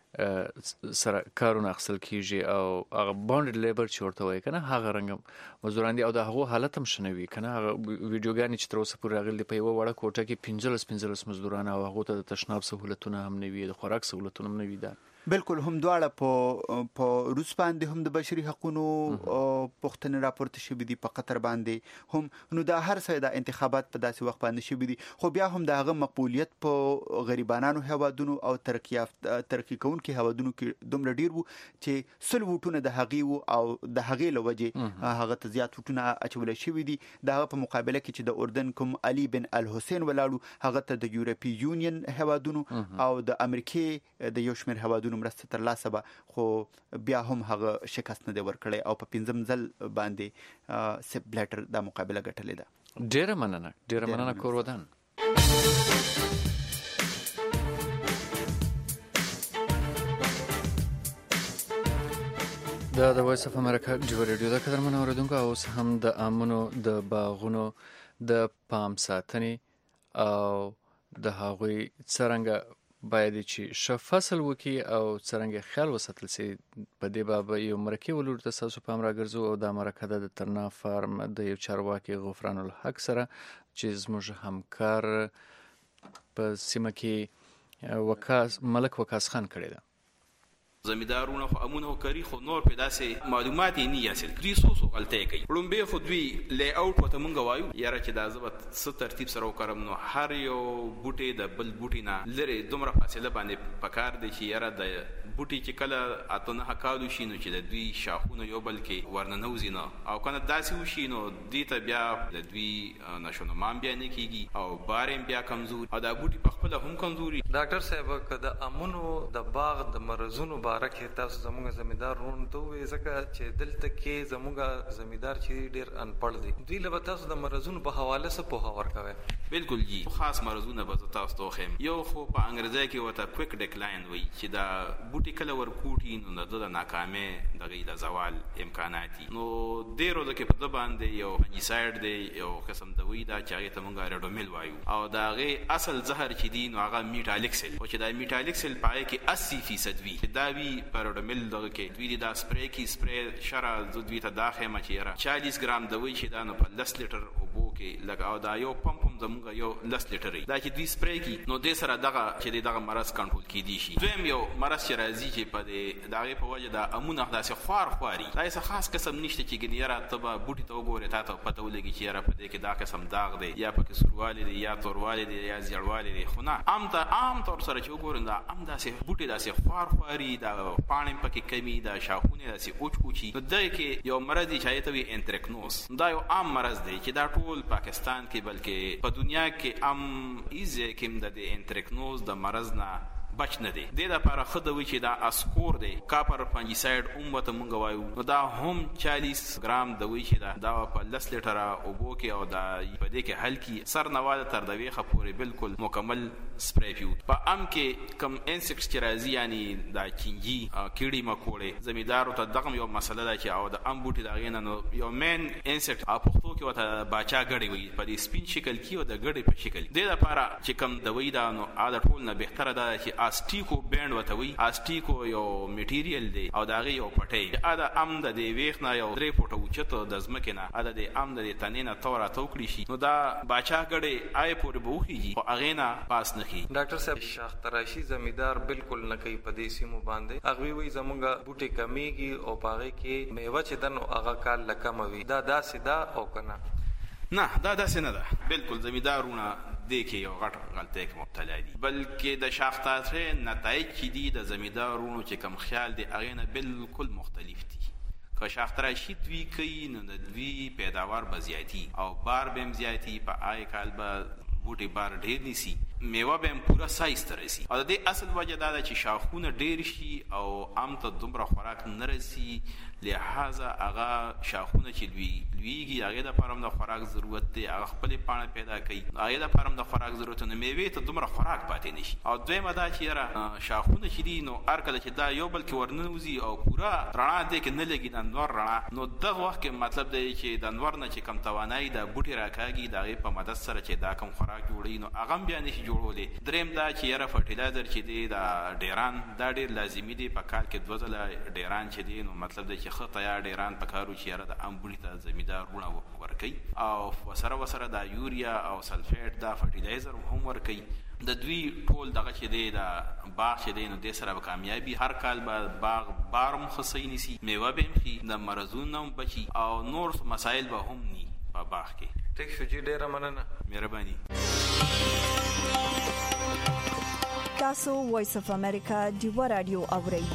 سره کارونه اخیستل کېږي او هغه بانډ لیبر چې ورته وایي که نه هغه رنګه مزدوران دي او د هغو حالت هم ښه نه وي که نه. هغه ویډیوګانې چې تر اوسه پورې راغلي دي په یوه وړه کوټه کې پنځلس پنځلس مزدوران او هغو ته د تشناب سهولتونه هم نه وي د خوراک سهولتونه هم نه وي. دا بالکل هم دواړه په په روس باندې هم د بشري حقوقو پوښتنې راپورته شوي دي په قطر باندې هم نو دا هر څه د انتخابات په داسې وخت باندې شوي دي خو بیا هم د هغه مقبولیت په غریبانانو هیوادونو او ترقي ترقي کوونکو هیوادونو کې دومره ډیر وو چې سل وټونه د هغې وو او د هغې له وجې هغه ته زیات وټونه اچولی شوي دي. د هغه په مقابله کې چې د اردن کوم علي بن الحسین ولاړو هغه ته د یورپي یونین هیوادونو او د امریکې د یو شمېر هیوادونو مرسته ترلاسه به خو بیا هم هغه شکست نه دی ورکړی او په پنځم ځل باندې سیپ بلیټر دا مقابله ګټلې ده. ډېره مننه ډېره مننه کور ودان. دا د وایس اف امریکا ډیو ریډیو د قدرمن اوریدونکو اوس هم د امنو د باغونو د پام ساتنې او د هغوی څرنګه باید چې ښه فصل وکړي او څرنګه خیال وساتل شي په دې باب یو مرکه ولور ته تاسو پام راګرځو او دا مرکه د ترنا فارم د یو چارواکي غفران الحق سره چې زموږ همکار په سیمه کې وکاس ملک وکاس خان کړی ده. زمیدارونه خو امونه کوي خو نور په داسې معلومات یې نه حاصل کړي سو سو غلطۍ کوي. لومبه خو دوی لی اوټ وته مونږ وایو یاره چې دا زبط ست ترتیب سره وکړم نو هر یو بوټي د بل بوټي نه لري دومره فاصله باندې پکار دی چې یاره د بوټي چې کله اتونه حکالو شي نو چې د دوی شاخونه یو بل کې ورننوزي نه او کنه داسې وشي نو دې ته بیا د دوی نشونمان بیا نه کېږي او بارم بیا کمزور او دا بوټي په خپله هم کمزوري. ډاکټر صاحب که د امونو د باغ د مرزونو بارکه تاسو زموږ زمیدار ورونو ته ووایئ ځکه چې دلته کې زموږ زمیدار چې ډېر انپړ دی دوی له به تاسو د مرزونو په حواله څه پوهه ورکوئ؟ بالکل جی خاص مرزونه به زه تاسو ته وښیم. یو خو په انګریزۍ کې ورته کویک ډیکلاین وایي چې دا بوټي کله ورکوټي نو د ناکامۍ دغه د زوال امکانات نو ډیرو د کې په د باندې یو فنجیسایډ دی یو قسم دوی دا چې هغه ته مونږ ریډومیل وایو او دا هغه اصل زهر چې دی نو هغه میټالیکسل او چې دا میټالیکسل پای کې اسی فیصد وي دا وی پر ریډومیل دغه کې دوی دا سپری کې سپری شرا د دوی ته داخه مچیرا چالیس ګرام دوی چې دا نو په لس لیټر اوبو کې لګاو دا یو پمپ هم زموږ یو لس لیټر دا چې دوی سپری کې نو د سره دغه چې دغه مرض کنټرول کیدی شي دویم یو مرض چې راځي چې په دې دغه په وجه دا امونه داسې خوار خواري دا یې خاص قسم نشته چې ګنیرا تبه بوټي ته وګوره تا ته پته ولګي چې را په دې کې دا قسم داغ دی یا په کې سروالی دی یا توروالی دی یا زیړوالی دی خو نه عام ته عام طور سره چې وګورم دا عام داسې بوټي داسې خوار خواري دا پاڼې پکې کمی دا شاخونه داسې اوچ اوچي نو دای کې یو مرض دی چې ته وی انترکنوس دا یو عام مرض دی چې دا ټول پاکستان کې بلکې په دنیا کې عام ایزه کې د انترکنوس د مرض نه بچ نه دی د لپاره خدوي چې دا اسکور دی کاپر فنجیسایډ اومته مونږ وایو نو دا هم چالیس ګرام دوی چې دا دا په لس لیټره اوبو کې او دا په دې کې هلکی سر نواله تر دوی خپوري بالکل مکمل سپری پیو په ام کې کم انسیکټس چې راځي یعنی دا چینجی کیړي مکوړې زمیدارو ته دغه یو مسله ده چې او د ام بوټي دا غینه نو یو مین انسیکټ په پښتو کې وته باچا غړي وي په دې سپین شکل کې او د غړي په شکل د لپاره چې کم دوی دا نو عادت ټول نه بهتره ده چې اسټیکو بند وتوي اسټیکو یو میټیریل دی او دا غي یو پټي ادا ام د دی ویخ نه یو درې فوټو اوچته د زمکه نه ادا د ام د تنینه تورا توکړي شي نو دا باچا غړي آی پورې بوخیږي او اغینا پاس نه کی ډاکټر صاحب شاخ تراشی زمیدار بالکل نه کوي په دې سیمو باندې اغوی وی زمونږه بوټي کمیږي او پاغه کې میوه چې دنو اغه کال لکموي دا داسې دا او کنه نه دا داسې نه ده بالکل زمیدارونه د کې یو غټ غلطۍ کې مبتلا دي بلکې د شاختاتره نتایج چې دي د زمیدارونو چې کم خیال دي هغه نه بالکل مختلف دي که شاختراشي دوی کوي نو د دوی پیداوار به زیاتی او بار به هم زیاتی په آی کال به بوټي بار ډیر نیسی میوه به هم پورا سایز ته رسي او د دې اصل وجه دا ده چې شاخونه ډیر شي او عام ته دومره خوراک نه رسي لہذا هغه شاخونه چې لوی لویږي هغه د پرم د خوراک ضرورت دی هغه خپل پانه پیدا کوي هغه د پرم د خوراک ضرورت نه میوه ته دومره خوراک پاتې نشي او دویمه دا چې را شاخونه چې دي نو هر کله چې دا یو بل کې ورنوزي او پورا رڼا دې کې نه لګي د انوار رڼا نو دغه وخت کې مطلب دی چې د انوار نه چې کم توانایي د بوټي راکاږي دغه په مدد سره چې دا کم خوراک جوړي نو هغه بیا نشي جوړولې دریم دا چې یاره فرټیلایزر چې دی دا ډیران دا ډیر لازمي دی په کال کې دوه ځله ډیران چې دی نو مطلب دی چې خطا یا ډیران په کارو چې یاره د امبولي ته زمیدار ونه ورکي او وسره وسره دا یوریا او سلفیټ دا فرټیلایزر هم ورکي د دوی ټول دغه چې دی دا باغ چې دی نو د سره به کامیابی هر کال به باغ بارم خصی نسی میوه به مخي د مرزونو بچي او نور مسائل به هم ني په باغ کې ټیک شو جی ډیره مننه مهرباني تاسو وایس اف امریکا دیو رادیو اورئ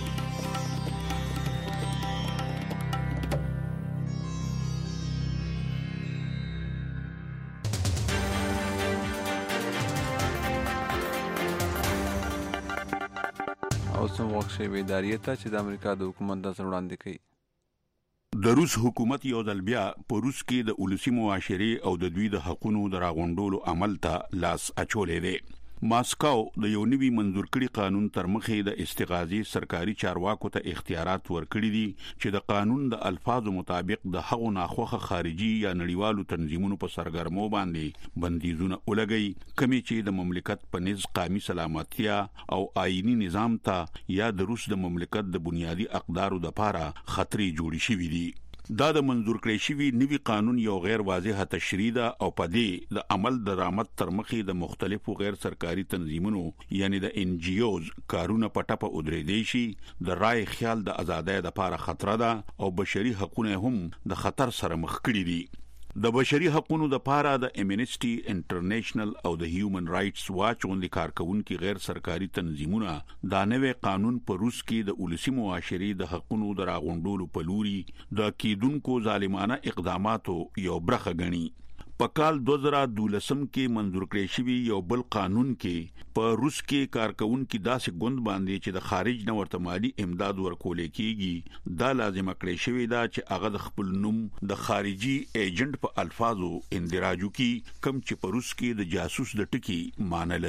اوسم وخت شی ادارې ته چې د امریکا د حکومت د وړاندې کوي د روس حکومت یو ځل بیا په روس کې د ولسی معاشري او د دوی د حقوقو د راغونډولو عمل ته لاس اچولې دی ماسکو د یو نوي منظور کړي قانون تر مخې د استغاثي سرکاري چارواکو ته اختیارات ورکړي دي چې د قانون د الفاظو مطابق د حقوقو ناخوخه خارجي یا نړیوالو تنظیمونو په سرګرمو باندې بندیزونه ولګي کمی چې د مملکت په نس قومي سلامتیا او آئینی نظام ته یا د روس د مملکت د بنیادی اقدارو د لپاره خطرې جوړې شوې دي دا د منظور کړی شوی نوی قانون یو غیر واضحه تشریح ده او په دې د عمل درآمد تر مخې د مختلفو غیر سرکاري تنظیمونو یعنی د ان جی اوز کارونه پټه په ادرېدې شي د رای خیال د ازادۍ لپاره خطر ده او بشري حقوقونه هم د خطر سره مخ کړي دي د بشري حقوقو د پاره د امنیسټي انټرنیشنل او د هیومن رائټس واچ غونډې کارکونکو غیر سرکاري تنظیمونه دا نوې قانون په روس کې د ولسی معاشري د حقوقو د راغونډولو په لوري د کیدونکو ظالمانه اقداماتو یو برخه غني په کال دو هزار دولسم کې منظور کړی شوی یو بل قانون کې په روس کې کارکونکو داسې ګوند باندې چې د خارج نه ورته مالی امداد ورکول کیږي دا لازم کړی شوی دا چې هغه د خپل نوم د خارجي ایجنټ په الفاظو اندراجو کی کم چې په روس کې د جاسوس د ټکی معنی لري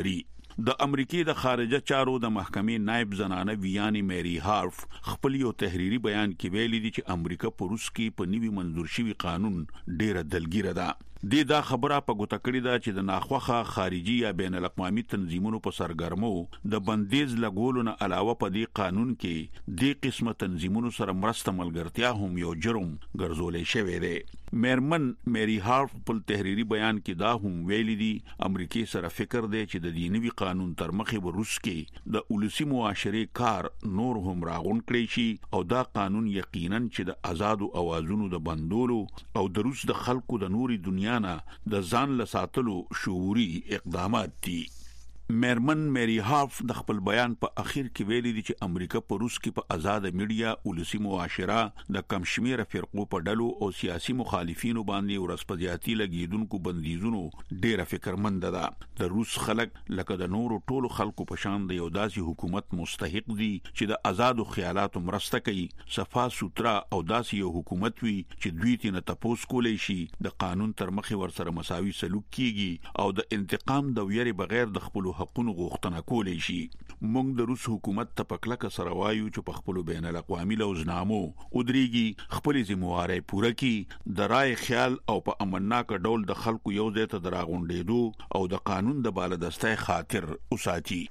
د امریکای د خارجه چارو د محکمې نائب زنانه ویانی میری هارف خپل یو تحریری بیان کې ویلي دي چې امریکا په روس کې په نوي منظور شوی قانون ډیره دلګیره ده. د دا خبره په ګوته کړی ده چې د ناخوخه خارجي یا بین الاقوامي تنظیمونو په سرګرمو د بندیز لګولو نه علاوه په دې قانون کې د قسمه تنظیمونو سره مرسته ملګرتیا هم یو جرم ګرځولې شوی دی. میرمن میری هارف په تحریری بیان کې دا هم ویلي دي امریکای سره فکر دی چې د دې نوي قانون تر مخې به روس کې د ولسی معاشري کار نور هم راغون کړی شي او دا قانون یقینا چې د آزادو اوازونو د بندولو او د روس د خلکو د نوري دنیا د ځان له ساتلو شعوري اقدامات دي. میرمن میری هارف د خپل بیان په اخر کې ویلي دي چې امریکا په روس کې په آزاد میډیا ولسی معاشره د کم شمیره فرقو په ډلو او سیاسي مخالفینو باندې ورسپدياتي لګیدونکو بندیزونو ډیره فکرمند ده. د روس خلک لکه د نورو ټولو خلکو په شان د یو داسې حکومت مستحق دي چې د آزادو خیالاتو مرسته کوي، صفا سوترا او داسې یو حکومت وي چې دوی ته نه تاسو کولای شي د قانون تر مخې ورسره مساوي سلوک کیږي او د انتقام د ویری بغیر د خپل حقونو غوښتنه کولای شي. موږ د روس حکومت ته په کلکه سره وایو چې په خپل بین الاقوامي لوزنامو او درېږي خپل ذمہواري پوره کړي، د رائے خیال او په امنناک ډول د خلکو یو ځای ته دراغونډېدو او د قانون د بالادستۍ خاطر اوساتي.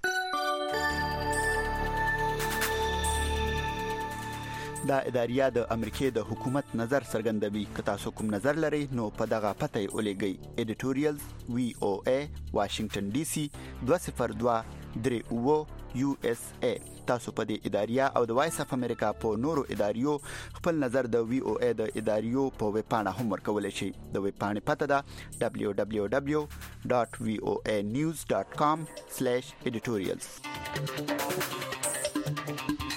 دا اداریه د امریکای د حکومت نظر څرګندوي. که تاسو کوم نظر لرئ نو په دغه پته یې ولېږئ. ایډیټوریالز وی او ای واشنگټن ډي سي دوه صفر دوه درې اوه یو اس ای. تاسو په دې اداریه او د وایس اف امریکا په نورو اداریو خپل نظر د وی او ای د اداریو په ویب پاڼه هم ورکولای شئ. د ویب پاڼې پته ده دبليو دبليو دبليو ډاټ وی او ای نیوز ډاټ کام سلیش ایډیټوریالز.